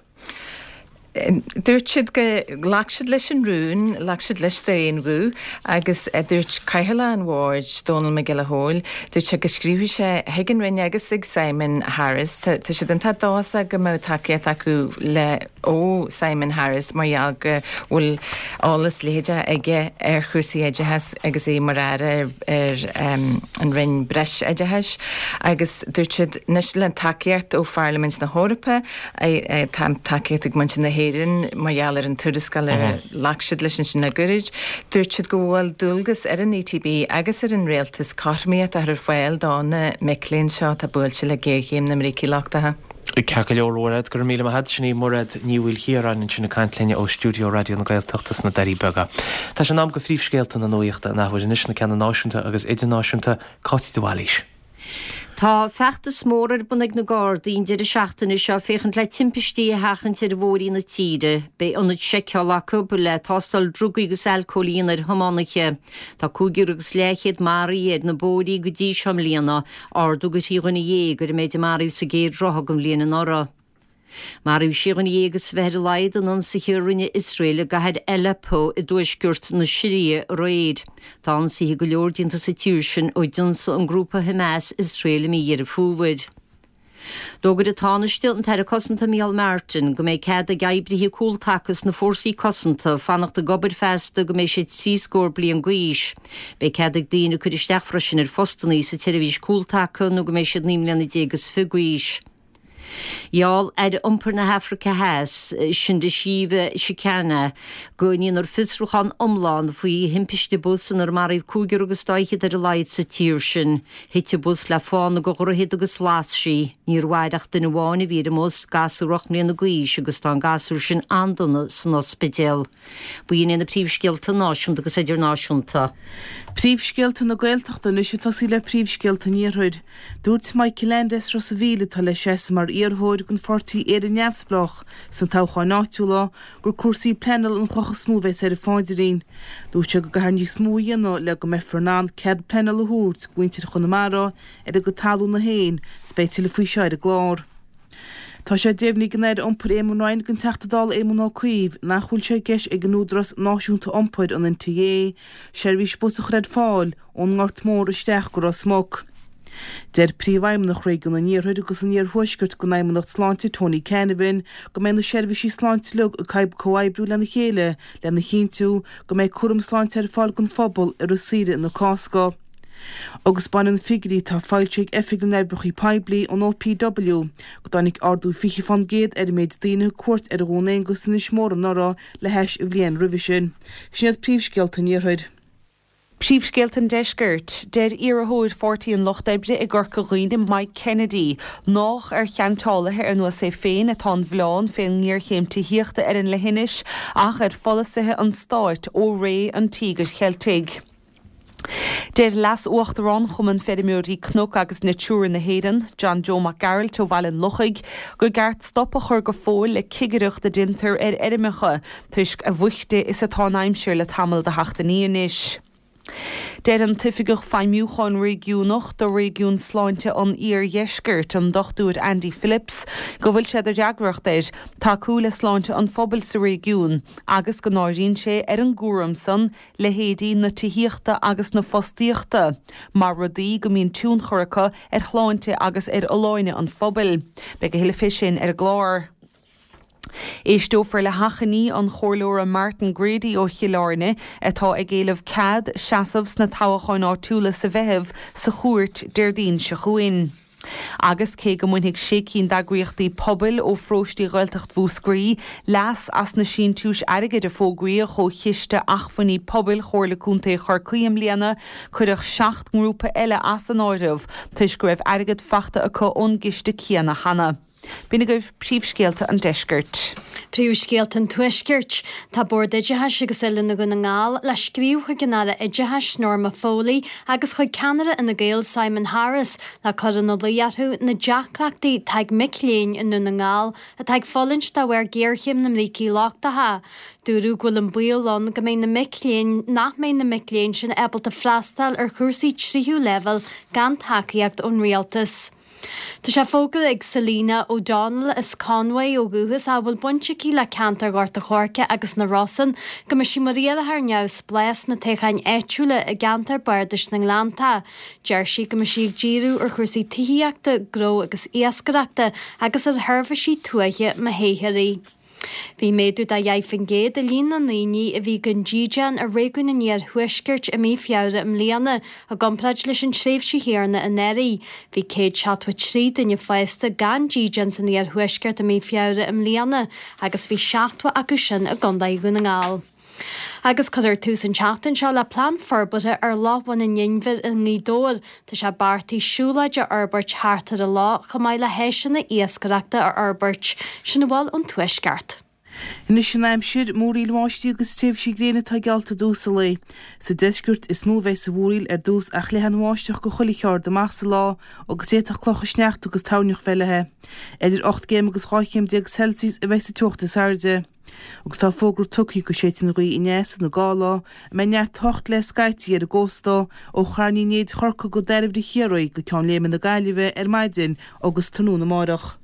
Dúirt siad go lachsiad leis an rún, lachsiad leis daon bhú, agus dúirt caitheile an Ward Donal McGillahole, dúirt se go scríú sé hegan rinne agus ag Simon Harris, tá siad an tá dása go mó takeíocht acu le ó Simon Harris margheall go bhfuil álas léide aige ar chusaí aidehes agus é mar ar an rinn breis aidehes, agus dúirt siad nes le takeíocht ó Parliament na Hórapa, tam takeíocht ag muinte na margheall ar an tuirascail ar lachsiad leis sin na gurid, dúirt siad go bhfuil dúlgus ar an ETB agus ar an réaltas cairmiad ar fáil dána Micléin seo tá buailte le géirchéim na Mrící láchtathe. Cecha leorróid gur míle had sinna mórad níhfuil hiarán in sinna caiintléine ó Stúdio Radio na Gaeltachtas na Darí Bega. Tá sé ná go phríomhscéalta na nuíochta nachfuir inis na ceanna náisiúnta agus idirnáisiúnta cáistúháilís. Tá feachtas mór bunig na Gardaín de seachtainna seo féchant le timpistí hachant ar bhórí na tíide, be anad seiceála cúpa le tástal drúgaígus alcólíon ar thománacha. Tá cúgiúgus léchiad marí ar na bórí go dtí seom líana ardú go tíghna dhégur méid maríh sa géad rothagam líana ára. Maríh sígan dhégus bheith leid an ansaí rinne Israel gahead Aleppo I dúisgurt na Síria roiid. Tá ansaí go leordínta sa tíirsin ó dionsa an grúpa Hamas Israel mí ar fúhaid. Dógad a táneiste an teir cosanta Míal Martin go méid cead a gaibrithe cúltachas na fórsaí cosanta fannacht a gobar festa go méid siad síscór blian gcuis. Bé cead ag daoine chuir isteach freisin ar fostaní sa teirihís cúltacha nó go méid siad nímleanna dégus figuis. Iall umpar na Hafrica heas sin de síve sicana goíon ar fisrúchan omláin faoi himpiiste busan ar maríh cúgur agus daiche ar a leid sa tíir sin, hitte bus le fána go chuhéad agus lás sí, níor bhaideach den bháinna bhí mós gasúach mlíon na gcuis agus tá gasú sin andonna san ospidéal. Buíon na príomhscialta náisiúnta agus idirnáisiúnta. Príomhscialta na Gaeltachta nu sé tasí le príomhscialta níorthid. Dúirt Michael Rosavíle tá le sé mar iarthóid gon fortí ar an neamhsblach san táchá náitiúla gur cuasaí plenal an chlocha smúbheith ar a fáidirín. Dúirt se go gaharní smúíanna le go mefrnán cead plenal a hút gúintir chunamara ar a go talú na héin, spéitiúla faoi seid a glár. Tá sé déimhní gnéid ompur émúnáin gon teachtadáil émúná cuomh nachhúil sé geis ag gnúdras náisiúnta ompaid an NTA, seirbhís busach réid fáil ón ngart mór isteach gur a smog. Der príomhaim nach réigiún na níorthaid agus an níor thuisgurt go naimneach sláinte Tony Canavan go mé na seirbhísí sláinte le a caib comhaibbrú lena chéile lena chinú go méid cuam sláinte ar fáil gon phobal ar a siide na Cásca. Agus ban an figurí tá fáilteigh effig an erbrochaí peblií an OPW go dánig ardú fichi fan géad méid daine cuat ar a gúna agus na smór an nárá le heis i bblion revision. Sinad príomhscealta níorthaid. Príomhscéaltan deisgurt, dead iarthóid 40 an lochdebre I ggur goghine Mike Kennedy, nach ar cheantálathe ar nua sé féin atá bhláán féin níorchéimtí híochta ar an lehinis ach ar folasathe an stáit ó ré an tígas cheiltig. Dead las uachtarrán chuman fedimúirí cnúc agus na túr na héan, John Joe McGarrell tó bhhailin luchaig, go gart stoppa chur go fóil le cigeireachta dinter ar erimecha, tuisc a bhuichte is atá naimseir le tamil de hachtaníonis. Dead an tuifigach feimiúcháin régiúnach do régiún sláinte an ír jeisgurt an dochtúid Andy Phillips, go bhfuil sé ar deagracht tá cúla sláinte an phobal sa régiún, agus go náiríonn sé ar an gúramsan le héadaí na tíhíochta agus na fostíochta, mar rudaí go mbíonn tún choracha ar chláinte agus ar oláine an phobal, be go héile fisin ar glár. Éistófar le hachaní an chorlóra Martin Grady ó Chialáirne atá ag géalamh cad seasamhs na tábhachain áitiúla sa bheithimh sa chuairt deirdín se chuin. Agus cé go muinnig sé cín dagríochtaí pobal ó fróistí Ghaeltacht Mhúscrí, las as na sin túis airgid a fógraí a cho chiiste achfaní pobal chorlaúnta chorcaíam líana chuireach 7 grúpa eile as an áirimh, tuis go raibh airgid fachta a chu ongiste cíanna hana. Bína goibh príomhscéalta an deisgurt. Príomhscéalta an tuisgirt, tá bord idethes agus ile na gona ngáil le scríomcha gnála idethes Norma Foley agus chuid Canada ina Gael Simon Harris le chur an léarthú na deacreachtaí teag micléin in na ngáil a teag fallint dá bhar géirchéim na mrící láchtatha. Dúrú ghfuil an bualan go mé na micléin nach mé na micléin sin ebalta freastal ar chuirsaí tríú level gan takeíocht ón rialtas. Tá sé fógal ag Selina O'Donnell is Conway ó Guthas a bhfuil bunteí le cantar gáirta chóirce agus na Rossan go mar si maríad ar neamh spléas na techain éitiúla a gantar bardais na Glanta. Jersey go mar si ddíú ar chuirsaí tííachta gró agus éascareachta agus ar thuirfasí tuaithe ma héirí. Bhí méadú a dheifin géad a líon na naoine a bhí gon ddíjan a réún na níor thuisgirt a mí fiabhra am líana a gompraid leis an tréimhsí chéarna a neirí. Bhí céad seaadhaid trí duine feista gan ddíjan san níor thuisgirt a mí fiabhra am líana agus bhí seaachha acu sin a gandaí go na ngáil. Agus chuir tús an teachtain seo le plán forbata ar láhain in Ninver in Nídóir, tá sé bartaí siúlaid a Arbert hátar a lá go maiid le héisina íascareachta ar Arbert sin bháil an tuisceart. Inis sin aimsir móríl máistí agus tréimhsí gréine tá gealta dúsa lei. Sa deisgurt is smóbheith sa bhúriil ar dús ach lehan máisteach go chulicheir de meach sa lá agus éach clocha sneacht agus táneach fellethe. Idir 8 géim agus 8 Celsius a bheith sa tuachta sairde. Agus tá fógur tucií go sétin roí inéas na gála, me neart tocht le scaití ar a góstá ó charní néad chorca go deirh de chéróí go cean léman na gaiileh ar maidin agus tanú na márach.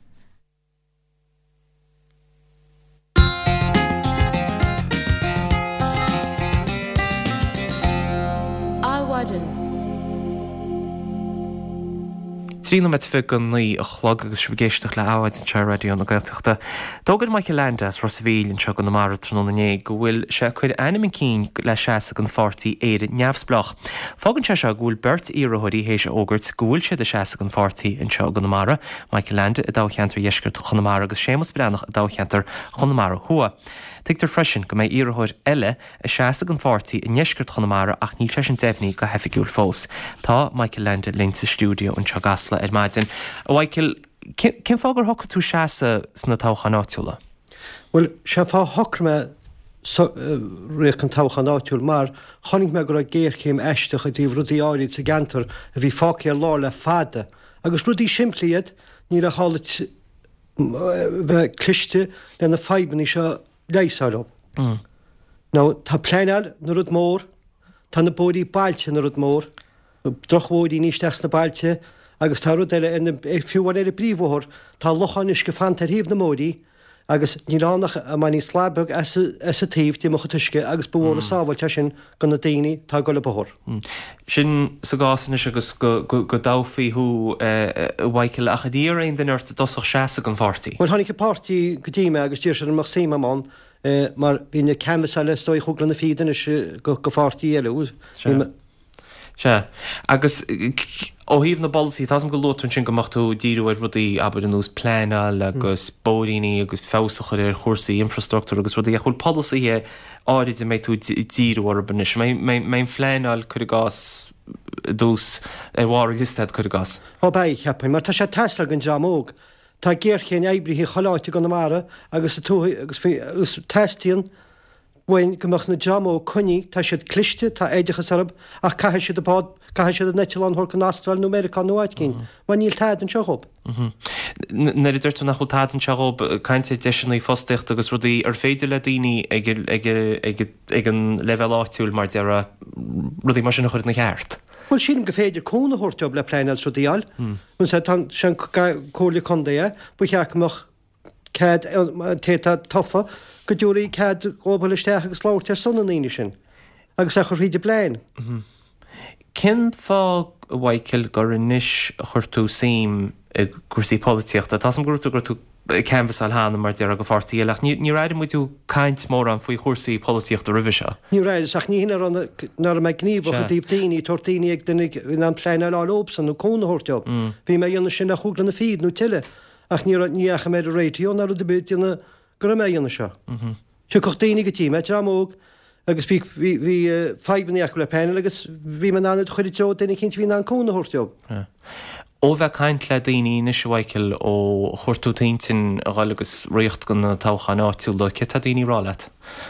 Trína met fi gan ní a chlog agus begéisteach le áhaid an teir radio na Gaeltachta. Dógur Michael Landas for Seville an seo gan na mar tróna né go bhfuil se chuir animin cín le seasa an 40 éad neamhsblach. Fágann se seo gúil bert iarthaí hééis ógurt gúil se de seasa an 40 an seo gan na mara, Michael Landa a dácheantar jeisgurt chunamara agus sémas brenach a dácheantar chunamara thua. Tigtar freisin go méid iarthair eile a seasa an 40 in jeisgurt chunamara ach ní se an defhníí go hefigiúil fós. Tá Michael Landa linn sa stúdio an seo gasla ar maidin. Michael, cin fágur hocha tú seasa sna táchan áitiúla? Well, se fá hocrme réach an táchan áitiúil mar chonig me gur a géirchéim eisteach a dtíh rudí áirid sa gantar a bhí fáci ar lá le fada. Agus rudí siimpliad ní le hálit cliste le na feibanní seo leisáil op. Ná tá pléineal na rud mór, tá na bódí bailte na rud mór, drochmódí níos na bailte, agus tá rud eile fiúhhain ar a bríomhthir tá lochan is go fan tar híomh na módí, agus nílánach a mai ní slábeg as a tíh tí mocha tuisce agus bhór a sábhail te sin go na daoine tá go le bthir. Sin sa gásanna agus go dáfaíú bhaiciil a chadíar aon den irta dosach seasa an bhartaí. Bhil tháinig pártaí go dtíime agus tíir se an mar síán mar bhíine canvasa le stoi chuglan na fian is go fátaí eile. Se agus ó híomh na bolsaí tá go lóún sin goachú díúir rudí aber an nús pléáil agus bóíní agus fésacha ar chósaí infrastruktúr agus rudí a chuil policy áid méid tú díúhar banis mé phléáil chu gás dús ar bhhar listead chu gás. Tá ba chepain, mar tá sé Tesla an deamóg. Tá ggéirchéin éibrithe choláite go na mara agus testíon bhain gomach na deamó chuní tá siad cliste tá éidechas arab ach caiise siad apád caiise siad a Netán thor an Astráil nó Americán nóáid cín, má níl táid an seob. Na idirú nach chutáid an seob caiinte deisinaí fóstecht agus rudí ar féidir le daoine ag an level áitiúil mar deara rudí mar sin chuir na cheart. Well sin go féidir cóna thuirteob le pléineil so díal, mun sé sin cóla chundaí, bu cheachach cad téta tofa go dúirí cad óbalisteach agus láirte sanna naine sin, agus a chur riide bléin. Cin fá bhaiciil gur níis chuirtú sim cuasaí políochta, tá sam grúta gur tú canvasáil hána mar dear go fartaí leach ní raid mu tú caiint mór an faoi chósaí políochta rih se. Ní raid ach ní hinnar nar me gníomh a díobhtaí tortaí ag dunig an pléine láóbsan nó cóna thuirteob. Bhí mé dionne sin nach chuúgla na fiad nó tiile ach níocha méid a réitiú nar a debútíanana gur mé dionne seo. Se cochtaí go tí me amóg agus bhí febanníach le peine agus bhí man anad chuidir teo déna cinint hí an cóna thuirteob. Ó bheith caiint le daoine na bhaiciil ó chuirtú taintin a gáil agus riocht go na tácha áitiúil le ce tá daoine rálaat.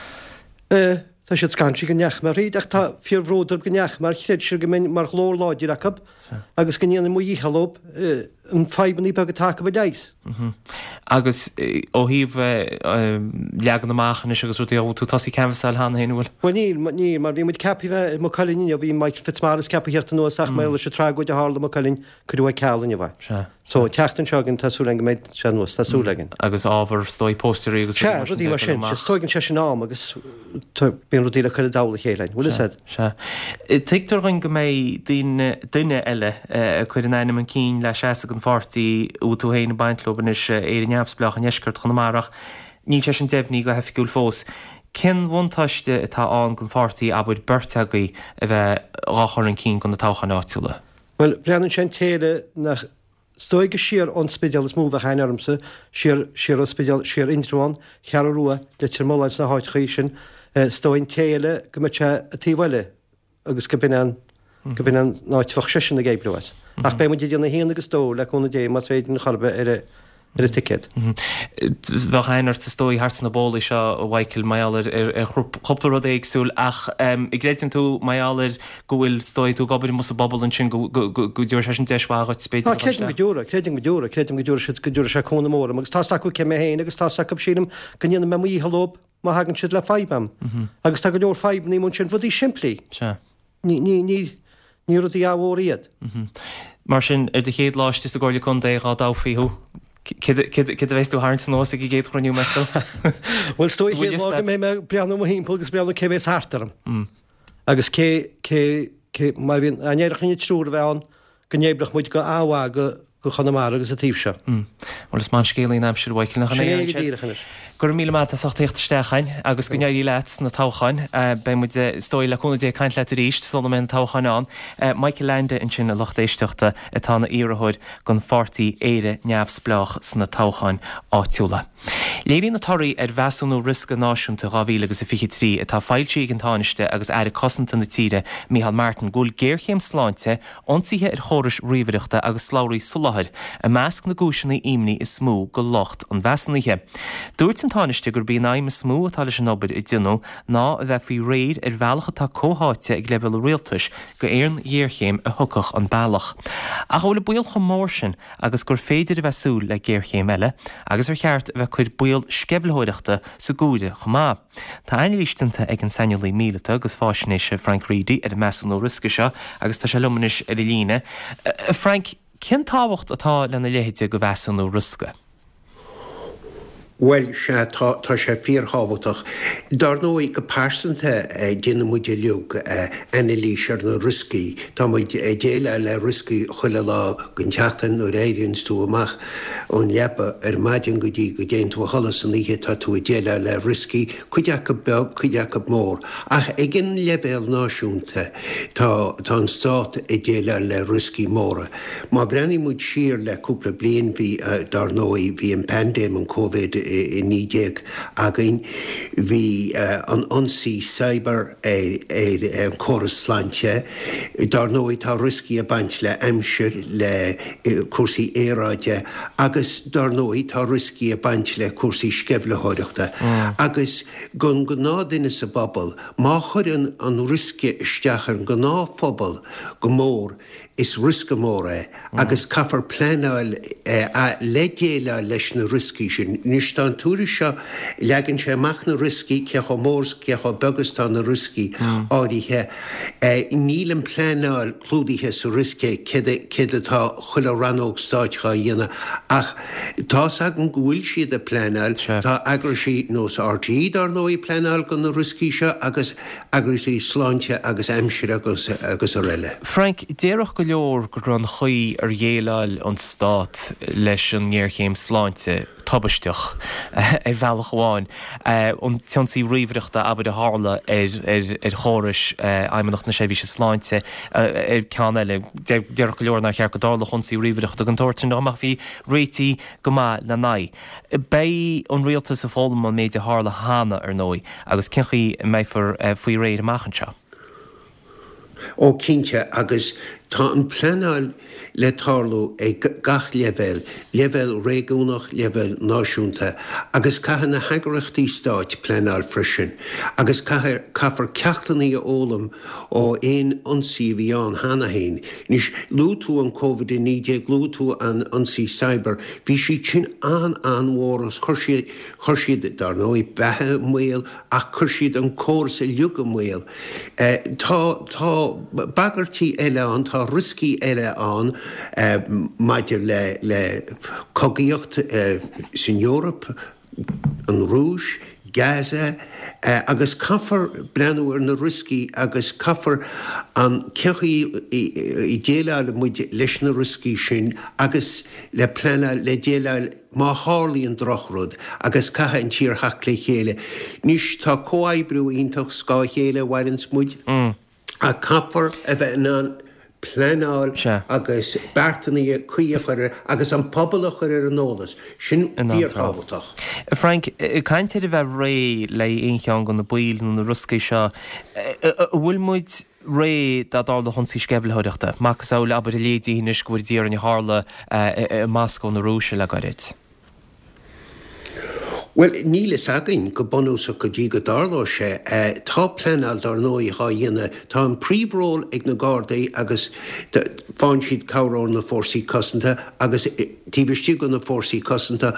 Tá siad scantrí go neach mar riad ach tá fiorhródar go neach mar chréid siir go mar chlór láidir acab agus go níana mú íchalób an febanní be go take ba deis. Agus ó híomh leagan naachchan agus rutí tú tasí canvasáil hána héanahfuil? Well ní mar bhí muid capí bheith mo choíine bhí Michael Fitzmaris capíocht nóach mé se trágóid a hála mo choín chuú ceálan bheith. So teachtan segan tasúla méid se nuas tasúlagin. Agus ábhar stoi pósterí agus rudí mar sin stoigann se sin ám agus bíon rudí le chuir dála chélein, bhfuil sé? Se. Tuigtar ring go méid duine eile chuir an aine an cín le sé an fartaí ú tú héanana baintlóban is éar neamhsplach an eiscart chunamarach, ní te sin defhníí go hefiúil fós. Cin bhaintáiste atá an gon fartaí a bud berteagaí a bheith ráchar an cín gon na táchan áitiúla? Well, breanann sin téile nach stoige siar an spéideal is múbh heinarmsa, siar spéideal siar intrúán, chear ruá le tirmólains na háitchaí sin, stoin téile go mate a tíhile agus go bin an náitfach sin na géibluas. Ach be mu díanana héana agus dó le chuna dé mat féidir na charbe ar a ticket. Bheit éinar sa stóí hart na bóla seo ó bhaiciil maiáir ar chopla rud éagsúil ach i gréitin tú maiáir go bhfuil stoi tú gobar mu a bobbal an sin go dúir se sin deishágat spéidir. Créidim go dúra se chuna móra, agus tá acu ce héin agus tá sacab sínam gannne me í halób má hagann siad le feibam. Agus tá go leor feib ní mún sin rudí siimplíí. Ní rudí áhóríiad. Mar sin ar de chéad láiste a gáirla chun déá dáfiíú. Cid a bhééis tú háint nósa i géad chuniuú meú? Bhfuil stoi mé me breanú hímpó agus breanú céhééis hátarm. Agus mai bhín anéireach ní trúr bheán go néibrach muid go áhá go chunamara agus a tíbse. Bhil is man scéalaí am siú bhaiciil nach gur mí má aachtaíochttastechain agus go neirí leit na táchain be mu stoi le chuna dé caiint le ríist so men táchaán Michael Lande in sin na lochtéisteachta atá na iiritheid gon fartaí éire neamhsplach sanna táchain áitiúla. Léirí na toirí ar bheasúnú risca náisiúnta ráhíle agus a fi trí atá fáiltí an táiste agus air cosanta na tíre Michael Martin gúil géirchéim sláinte onsíthe ar choris riomhaireachta agus sláirí sulathir a measc na gúisina imní is smú go locht an bheasanaithe. Dúirt táiste gur bí naim smú atá leis an obair i dionú ná a bheith fao réad ar bhealacha tá cóháite ag lebal réaltais go éarn dhéirchéim a thucach an bailach. A chola buil chomór sin agus gur féidir a bheitsú le géirchéim eile agus ar cheart bheith chuir buil sceblthóireachta sa gúide chomá. Tá einlíistanta ag an saoalaí míleta agus fáisnéise Frank Reedy ar a measúnú risca seo agus tá se lumanis ar i líne. Frank, cin táhacht atá lena léhéide go bheasúnú risca? Well se tá sé fíorhabhaach. Dar nó go pásanta déanana muide leog analísear na riscí, Tá muid déile le riscí chuile lá gon teachtain nó réironn tú amach ón lepa maidin go dtí go déon tú cholas an ihe tá tú déile le riscí chuideach go beg chuideach go mór. Ach ag gin levéil náisiúnta tá an stát déile le riscí móra. Má brenn muid siar le cúpla bliain bhí dar nó bhí an pandéim an COVID nídéag againn bhí an ionsaí cyber an choras sláinte, dar nóí tá riscí a baint le aimsir le cuasaí éráide, agus dar nóí tá riscí a baint le cuasaí sceflathireachta. Agus gon go ná duine sa bobbal, má chuireann an risci isteachar go ná phobal go mór is risca móra, agus caafar pléáil le déile leis na riscí sin. Nís tá túra seo legann sé amach na riscí cecha mórs cecha begus tá na riscí áirithe. Níl an pléáil clúdaithe sa risce céad atá chuile ranóg stáitcha dhéana. Ach tá agan bhfuil siad a pléáil tá agra sí nó RG ar nó í pléáil go na riscí seo agus agratí sláinte agus aimsir agus a riile. Frank, déireach go leor gur an chuí ar dhéileáil an stát leis an ngéirchéim sláinte tabbaisteach bhealach bháin. An tionsaí riomhreachta abad a hála ar chóris aimimeach na sébhí se sláinte cean eile déireach go leor nach chear go dála chunsaí riomhreachta an tuairtin amach bhí réití go má le naid. Bé an rialtas sa fólam an méid a hála hána ar nói, agus cinchaí méfar faoi réad amachchan seo. Ó cinnte agus tá an pléáil le tarlú gach level réúnach level náisiúnta, agus caitheann na hagarachtí stáit pléáil freisin, agus caafar ceachtaí ólam ó éon ionsaí bhí an hana hain. Nís lú tú an COVID-19, lú tú an ionsaí cyber, bhí si sin anmhóras chuirsiad dar nó i bethe mhail ach chuirsiad an córas a liuga mhail. Tá bagartí eile an, tá riscí eile an, maidir le cogaíocht sin Eorop, an Rúis, Gaza, agus caafar breanúir na riscí agus caafar an cechaí i déile muid leis na riscí sin agus le pléáil le déile má hálaí an drochrod agus caithe an tír hac le chéile. Nís tá cóibrú ionintach scá chéile bhairins muid a caafar a bheith an pléáil agus bertaí chuíochar agus an poblachar ar an nólas sin bhíortábhaach. Frank, caiintear a bheith ré le aoncheann gan na buil nó na ruscaí seo, bhfuil muid ré dála chunsaí sceflathireachta, machchas ála aber a léadaínis go bhfuir díar an hála Moscow na Rúise le garid. Well, níl is againn go bonúsa go dtí go darlá sé, tá pléáil dar nóí há dhéine, tá an príomhról ag na Gardaí agus fáin siad cabhrán na fórsaí cosanta agus tíbhirtí go na fórsaí cosanta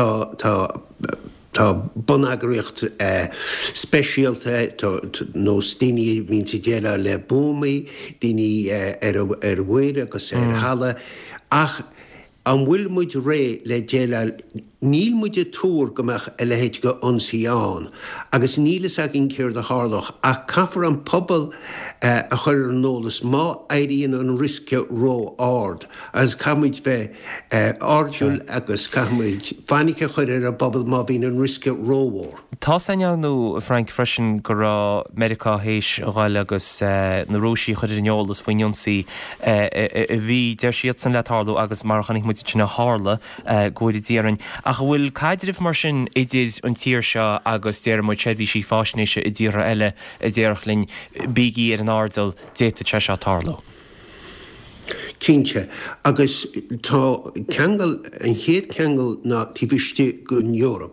tá bunagreacht speisialta nó daoine vín sa déile le búmaí, daoine ar bhuaire agus ar hala, ach an bhfuil muid ré le déile níl muide túr gomach a lehéid go ionsaí an, agus nílas agin céir de hálach a caafar an pobal a chuir an nólas má éiríonn an risce ró ard, as camuid bheith ardúil agus camuid fannice chuir ar a bobbal má bhín an risce róhór. Tá nó Frank freisin go rá America héis gháil agus na Rúisí chuir an neolalas faoin ionsaí bhí deir siad san letarlú agus mar chanig muid sin na hála gúir díarann. Ach bhfuil caidirh mar sin idir an tíir seo agus déir muid sebhí sí fáisnéise i ddíra eile i ddéireach linn bíí ar an ardal déta te se tarló. Cinnte, agus tá ceangal an chéad ceangal na tíbhiste go in Eorop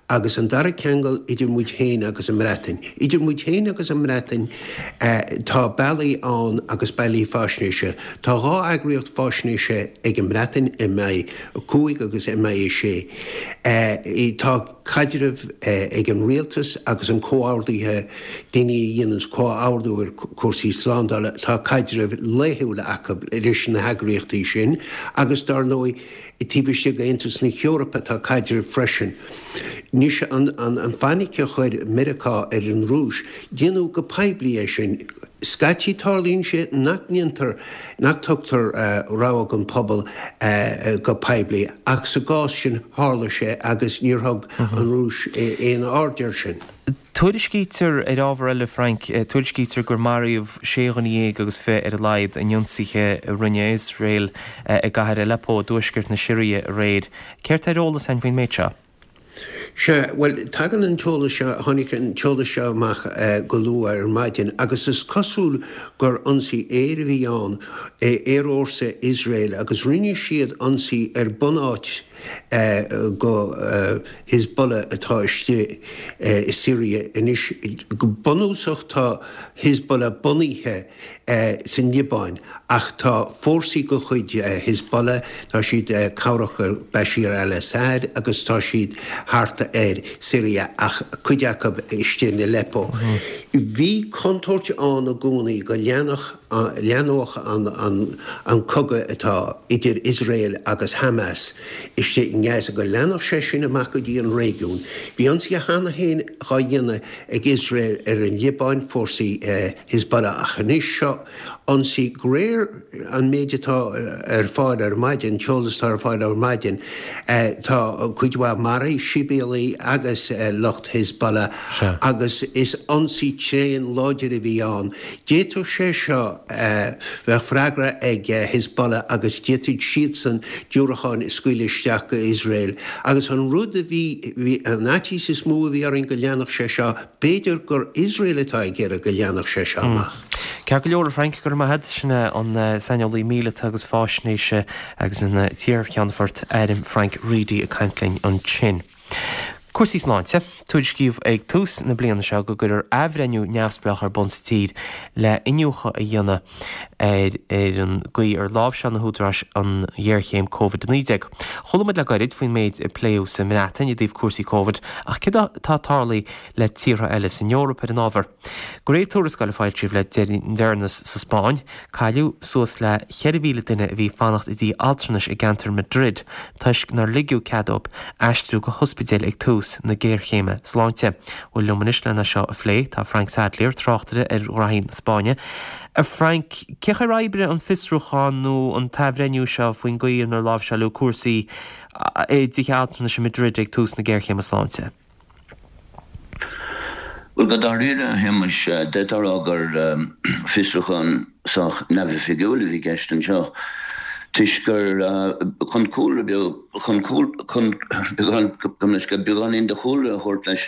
agus an dara ceangal idir muid héin agus an mreatain. Idir muid héin agus an mreatain tá bailí an agus bailí fásnéise. Tá rá agriocht fásnéise ag an mreatain i mé cúig agus i mé sé. Tá caidirh ag an rialtas agus an cóáirdaithe daoine dhéanans cóáirú ar cuasaí slándala tá caidirh léthúla acu idir na hagraíochtaí sin agus dar nói i tíbhiste gaontas na Eorpa tá caidirh freisin. Nís an fáinice chuir Americá ar an rúis déanú go peblií é sin Scatí tálíonn sé nach tugtar rá an pobl go peblií ach sa gás sin hála sé agus níorthg an rúis éon ádeir sin. Tuairiscítar ar ábhar eile Frank, tuairiscítar gur maríomh séganí agus fé ar laid an ionsaiche rinne Israel a gaiir Aleppo dúisgurt na Síria réad. Ceirt rólas an bhíon méid seo? Well, tagan an teola seo tháinig an teola seo amach go luair ar maidin, agus is cosúil gur ansaí éir bhí an ar órsa Israel, agus rinne siad ansaí ar bunáit go Hezbollah atá iste i Syria inis go bunúsach tá Hezbollah buníthe san Libáin ach tá fórsaí go chuid Hezbollah tá siad cabhracha Bashir al-Assad agus tá siad harta Syria ach chuideachab iste in Aleppo. Bhí contóirt an a gúnaí go leanach an coga atá idir Israel agus Hamas iste innéas go leanach sé sin amach go dtí an régiún. Bhí ansaí a hána héin chá dhéanana ag Israel ar an Libáin fórsaí Hezbollah a chanis seo ansaí gréir an méidetá ar fáid ar maidin, teolas ar fáid ar maidin tá chuidhá marí sibéalaí agus locht Hezbollah agus is ansaí tréan láidir a bhí an. Déitú sé seo bheith freigra ag Hezbollah agus déitú siad san dúracháin scuileisteach go Israel. Agus an rud a bhí an nátí is mú a bhí ar an go leanach sé seo, béidir gur Israel atá ag ar a go leanach sé seo amach. Cear go leor Frank gur maithad sinna an sainolaí míle agus fásnéise agus an tíar ceanfort Adam Frank Reedy a caintlein an sin. Cuasaí sláinte, tuairiscíomh ag tús na bliana seo go gur abhreiniú neamhspreach ar bonsatíd le inniucha a dhéanana ar an gaí ar láb se na húdras an dhearchéim COVID-19. Cholamid le gairid faoin méid i pléú sa mreatain i dtíobh cuasaí COVID ach cid tá tarlaí le tíortha eile san Eorpa ar an ábhar. Go réad túras gáil fáiltríomh le dearnas sa Spáin, cailiú suas le 7,000 duine a bhí fannacht i dtí altranas i gceantar Madrid, tuisc nar ligiú ceadób aistriú go hospidéal ag tús na géarchéime sláinte. Bhfuil lumanis lena seo a phlé tá Frank Sadlier tráchtaire ar Ráin Spáine. Frank, cecha raibre an fisrúchanú an tabhreiniú seo faoin gaíon ar láb se le cuasaí dtí na Madrid ag tús na géarchéime sláinte? Well, go dáíre hemas détar agur fisrúchan sach nefh figiúla bhí gestan seo. Tuisgur chun cúla began in de chóla chóirt leis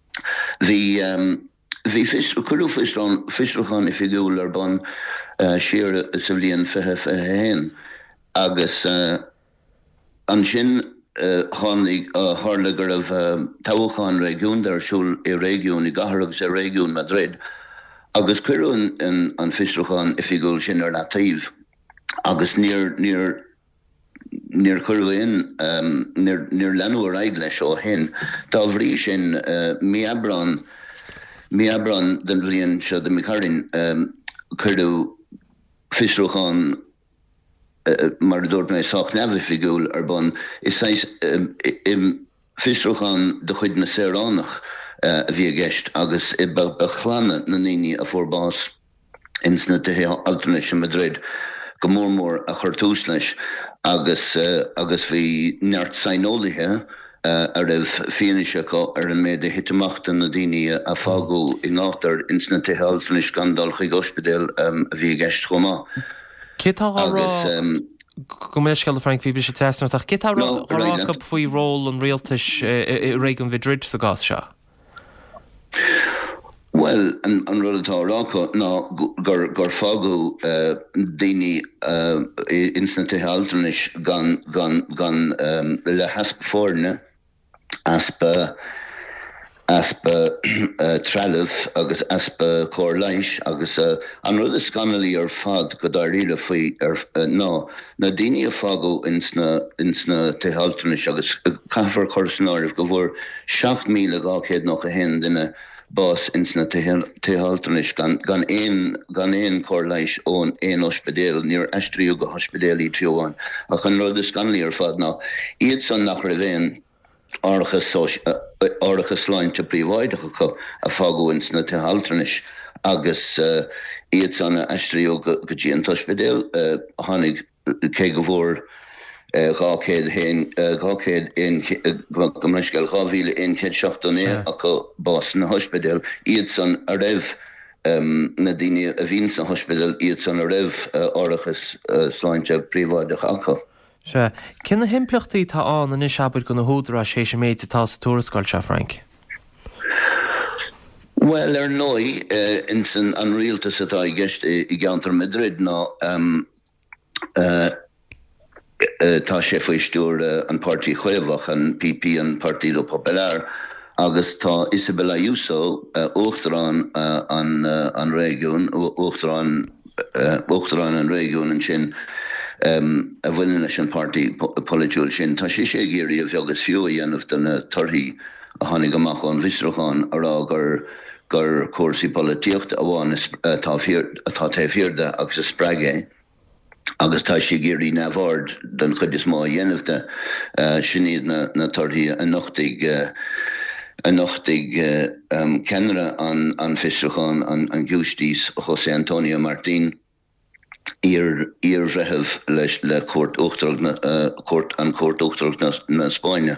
hí chuú fisrúchan i figiúil ar ban siar sa bhliain fithe héin agus an sin tháinig tharla gur tábhacháin régiún arsúil i régiún i gcathairg sa régiún Madrid agus cuireadh an fisrúchan i figiúil sin ar natíomh. Agus níor chuirhíon níor leanúar aig leis seo hin. Tá bhrí sin miabran den bhliain seo de micarin chuirú fisrúchan mar dúirt mé sách nefh figiúil ar bun is fisrúchan de chuid na Séránach a bhí gceist agus i chlána na naoine a fórbás insna de altanis in Madrid. Go mór a chuirtús leis agus bhí neart sainolaithe ar féanaise ar an méid hitamachta na daoine a fágó i ngátar insna de altanis gandal chuig ospidéal a bhí gceist chomá. Go mé scail Frank bhí sé testach cé rá faoi ról an réaltais i réigiún Madrid sa gás seo? Well, an rudatá rácha ná gur fágó daoine insnathe altanis gan le haspa fórne aspa aspa tralih agus aspa cóirleis agus an rud is scanalaí ar fad go dar riile faoi ná na daine a fágó insna téhaltanis agus caithfar chorsanáirih go bhfuair 7,200 nach a hen duine bás insna téhaltanis gan éon cóirleis ón éon ospidéal níor eistríú go hospidéalaí tríomháin ach an rud is scanalaí ar fad ná iad san nach ra bhéin áireachas sláinte príomhaideacha a fágóins na téhaltanis agus iad sanna eistríú go dtí an tospidéal tháinig cé go bhfuair 2,179 acu bás na hospidéal iad san a raibh na daine a bhíonn sa hospidéal iad san a raibh áireachas sláinte príomhaideacha acu. Se cinna himplaachtaí tá an in is abair go na húdra sé sem méid atá sa túrascáil se Frank? Well nói in san an rialtas atá I gceist I gceantar Madrid ná tá sé faoi stúr an Partí Chuimhach an PP an Partido Popular agus tá Isabel Ayuso uachtarán an régiún uachtarán an régiún an sin a bhfuine leis an partí politiúil sin. Tá sé géirí a bheaggus fiú a dhéanamh donna torthaí a tháinig amach an Visrachán ará gur cuasaí políocht a bháin atá taobhfhiorda agus a spreagé agus tá sé géirí nabhard den chud is má dhéanamhta sin iad na torthaí a nochtaigh cenere an Visrachán an giústís José Antonio Martín ír rethebh leis le cuairt uachtarach na Spáine.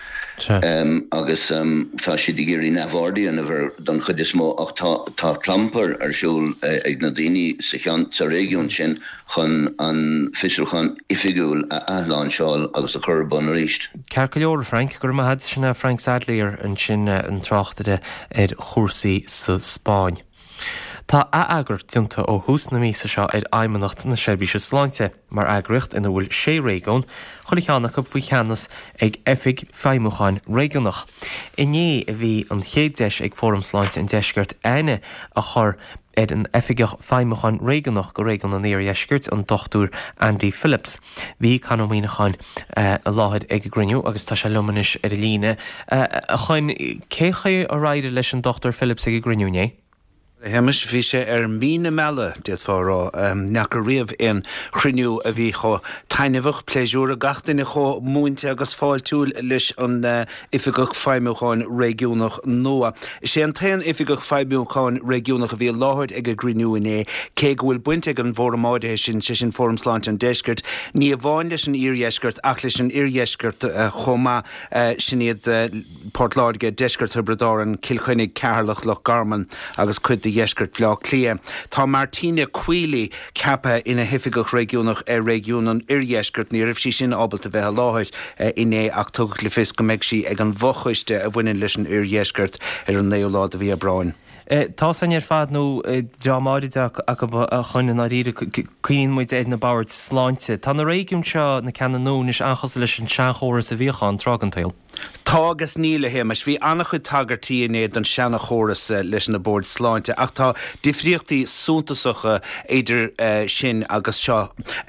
Agus tá siad géirí nabhardaí an bhar don chud is mó ach tá clampar arsúil ag na daoine sa régiún sin chun an Visrachán ifigiúil a aithleán seáil agus a chur bon ríist. Ceir go leor Frank gur maithad sinna Frank Sadlier an sin an tráchtaide ar chósaí sa Spáin. Tá agur tiúnta ó hús na mísa seo ar aimimenacht na seirbhíse sláinte mar agricht ina bhfuil sé réigiún chuir cheannach go faoi cheannas ag efig feimimúcháin réigiúnach. Iné a bhí an chéad deis ag fóm sláinte an deisgurt aine a chur ar an efigech feimimúcháin réigiúnach go réigiún an éar deisgurt an dochtúr Andy Phillips. Bhí canóínachain a láthid ag griniú agus tá sé lumanis ar a líne. A chuin cécha a raide leis an Dr. Phillips ag griniúné? Hemis bhí sé ar mína meile déad fárá neach go riamh in chriniú a bhí cho tainmhah pléisiúra gatainna cho múinte agus fáiltúil leis an ifigach feimimúcháin régiúnach nua. sé an tain ifigach feimimúcháin régiúnach a bhí láthir ag a griniú iné cé go bhfuil buinte an bhórmáide sin sin fóm sláinte an deisgurt ní a bháin leis an íorhéisgurt ach leis an íorhéisgurt chomá sin iad Portláirge deisgurt Bredár an Kilchuinnig Cearlach Loch Garman agus cuid Jeisgurt Blá Clia. Tá Martina Queely cappa ina hifigach régiúnach régiún an Jeisgurt ní rih sí sin ábalta bheith láthir iné ach tugad le fis go meid sí ag an bhochuiste a bhaineann leis an Jeisgurt ar an néolád a bhí a bráin. Tá san ar fad nó deamáide a chuine na ríide cuoin muid é na bairt sláinte. Tá na réigiún seo na ceanna nó is anchas leis an seanchóras a bhíochan trágantail. Tágus níle héimes bhí annach chu tagartíí inéad an seanna chóras leis na bord sláinte ach tá difríochtaí súntasacha idir sin agus seo.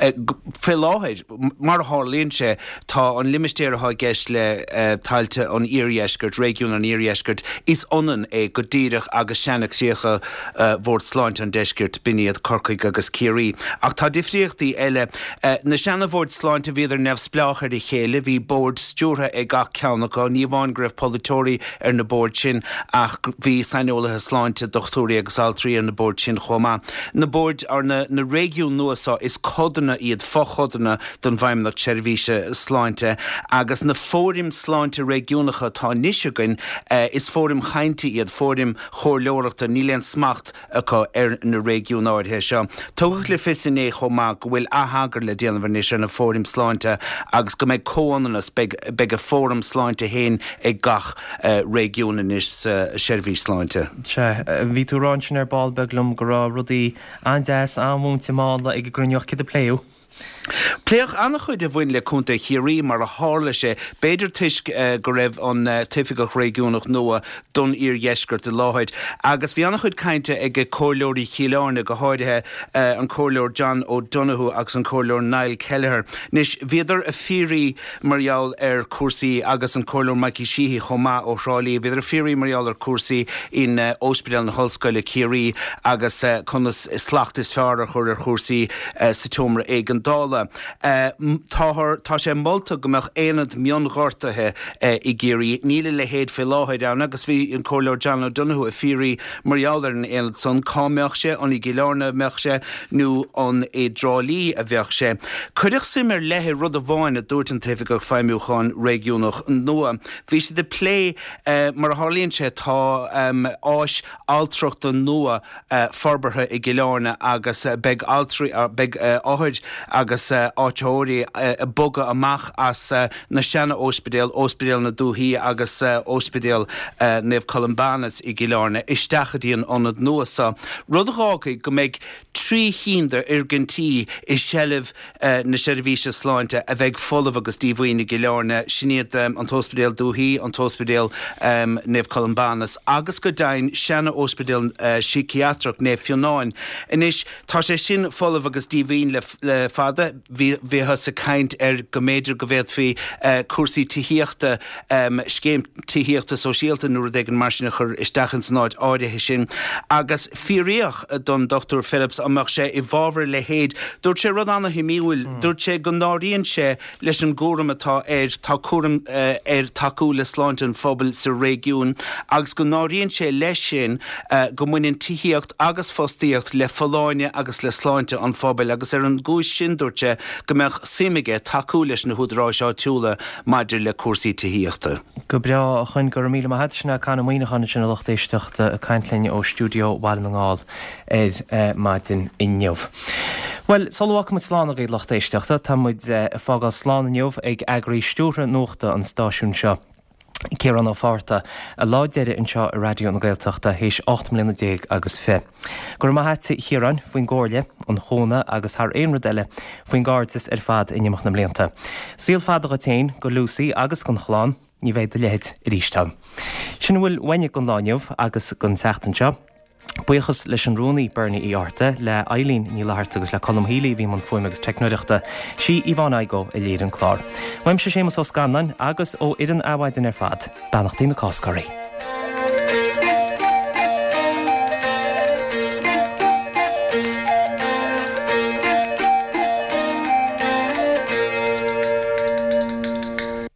Fé láthid mar hálíonn sé tá an limistéiretha gceist le tailte an Jeisgurt, régiún an Jeisgurt is onan é go dtíireach agus seannach síocha bord sláinte an deisgurt biniad Corcaigh agus Ciarí. Ach tá difríochtaí eile na seanna bord sláinte bhíidir nefspleachar I chéile bhí bord stúrtha ag gach ceannach ní bháin greibh politóirí ar na bord sin ach bhí sainolaithe sláinte dochtúirí agus altrií ar na bord sin chomá. Na bord ar na régiún nuasá is codanna iad fochodanna don bhaimnach seirbhíse sláinte agus na fórim sláinte régiúnacha tá níisiúgain is fórim chainte iad fórim chóirleoireachta níléon smacht acu ar na régiún áirithe seo. Tógadh le fisinné chomá go bhfuil athagair le déanamh níos ar na fórim sláinte agus go méid cóananas beag a fórim sláinte héin ag gach régiúnan is seirbhís sláinte. Bhí tú rán sin ar ballbeglum go rá rudaí an deas anmúnta mála ag grunneoch cid a pléú? Pléoch annach chuid a bhain le chunta chiaí mar a hála sé beidir tuisc go raibh an tuifigeach réúnach nua don ar dheisgur de láhaid. Agus bhí annach chuid cainte ag cóirleoirí chiileána go háidethe an cóirleoir John O'Donoghue agus an cóirleoir Niall Kelleher. Nis bhíidir a fírí marall ar cuasaí agus an cóirleoir Mikey Sheehy chomá ó Shrálaí, bhíidir a fírí marall ar cuasaí in Ospidal na Hallscoile Chiaí agus chunas slachtas fear a chur ar cuasaí sa teomra ag an dála. Tá sé molta gomach éad mion ghortathe I géirí níle le héad fé láhaid an agus bhí an cóirleoir John O'Donoghue a fírí marall ar an éad son cámeach sé an I gileárna meach sé nó an é drálí a bheach sé. Cuideach simar lethe rud a bháin a dúirt an taifigach feimiúcháin régiúnach nua. Bhí sé de plé mar a hálíonn sé tá áis altrocht an nua forbartha I gileárna agus beg áhaid agus áiteóirí a boga amach as na seanna Ospidal na dúthaí agus Ospidal Nef Columbanas I gileárna isteachadíon anad nuasa. Rud a gácaigh go méid trí híndar argantí I sellh na seirbhíse sláinte a bheith folamh agus díomhaoine gileárna sinnéad an Ospidal dúthaí an Ospidal Nef Columbanas agus go dain seanna Ospidal psichiatrach Nef Fionnáin. Inis tá sé sin folamh agus díomhaoin le fada bhí sa caint go méidir go bhéad fí cuasaí tíhíochta scéim tíhíochta sosiálta nuair ag an mar sin chur isteachchan san áid áirithe sin agus fíoríoch don Dr. Phillips amach sé I bhábhar le héad dúirt sé rud anna himíúil dúirt sé go náiríonn sé leis an gúram atá tá cuaram taú le sláinte an phobal sa régiún agus go náiríonn sé leis sin go muinn tíhíocht agus fostíocht le foláine agus le sláinte an phobal agus ar an gúis sin dúirt sé go meach simige taú leis na húdrá seo túla maidir le cuasaí tíhíochta. Go bra chun go míle a heisna chana muoinechanna sin lochtéisteachta a caiintleine ó stúdio Bhaile na Ngáil maidin inneomh. Well, salhacha mu sláán a réad lochtéisteachta, tá muid fágáil sláán inneomh ag agraí stúra nóachta an stáisiún seo. Céran á fárta a láideire anseo a radio na Gaeltachta héis 8 mlíonna déag agus fé. Gur maithe chiaran faoin gáirle an chóna agus th éon eile faoin gáirtas ar fad inimach na blianta. Síl fada a tain go Lucy agus gon chláán ní bheith de leid I rístal. Sin bhfuil waine gon láineamh agus gon seachtain seo. Buchas leis an rúnaí Bernie I Árta le Eileen ní leharta agus le Colm Healy bhí man fuim agus technoireachta sí Iván Aigo I léir an chlár. Weim sé sémas ó scannain agus ó idir an áhaidin ar fad, bannachtaí na cáscarí.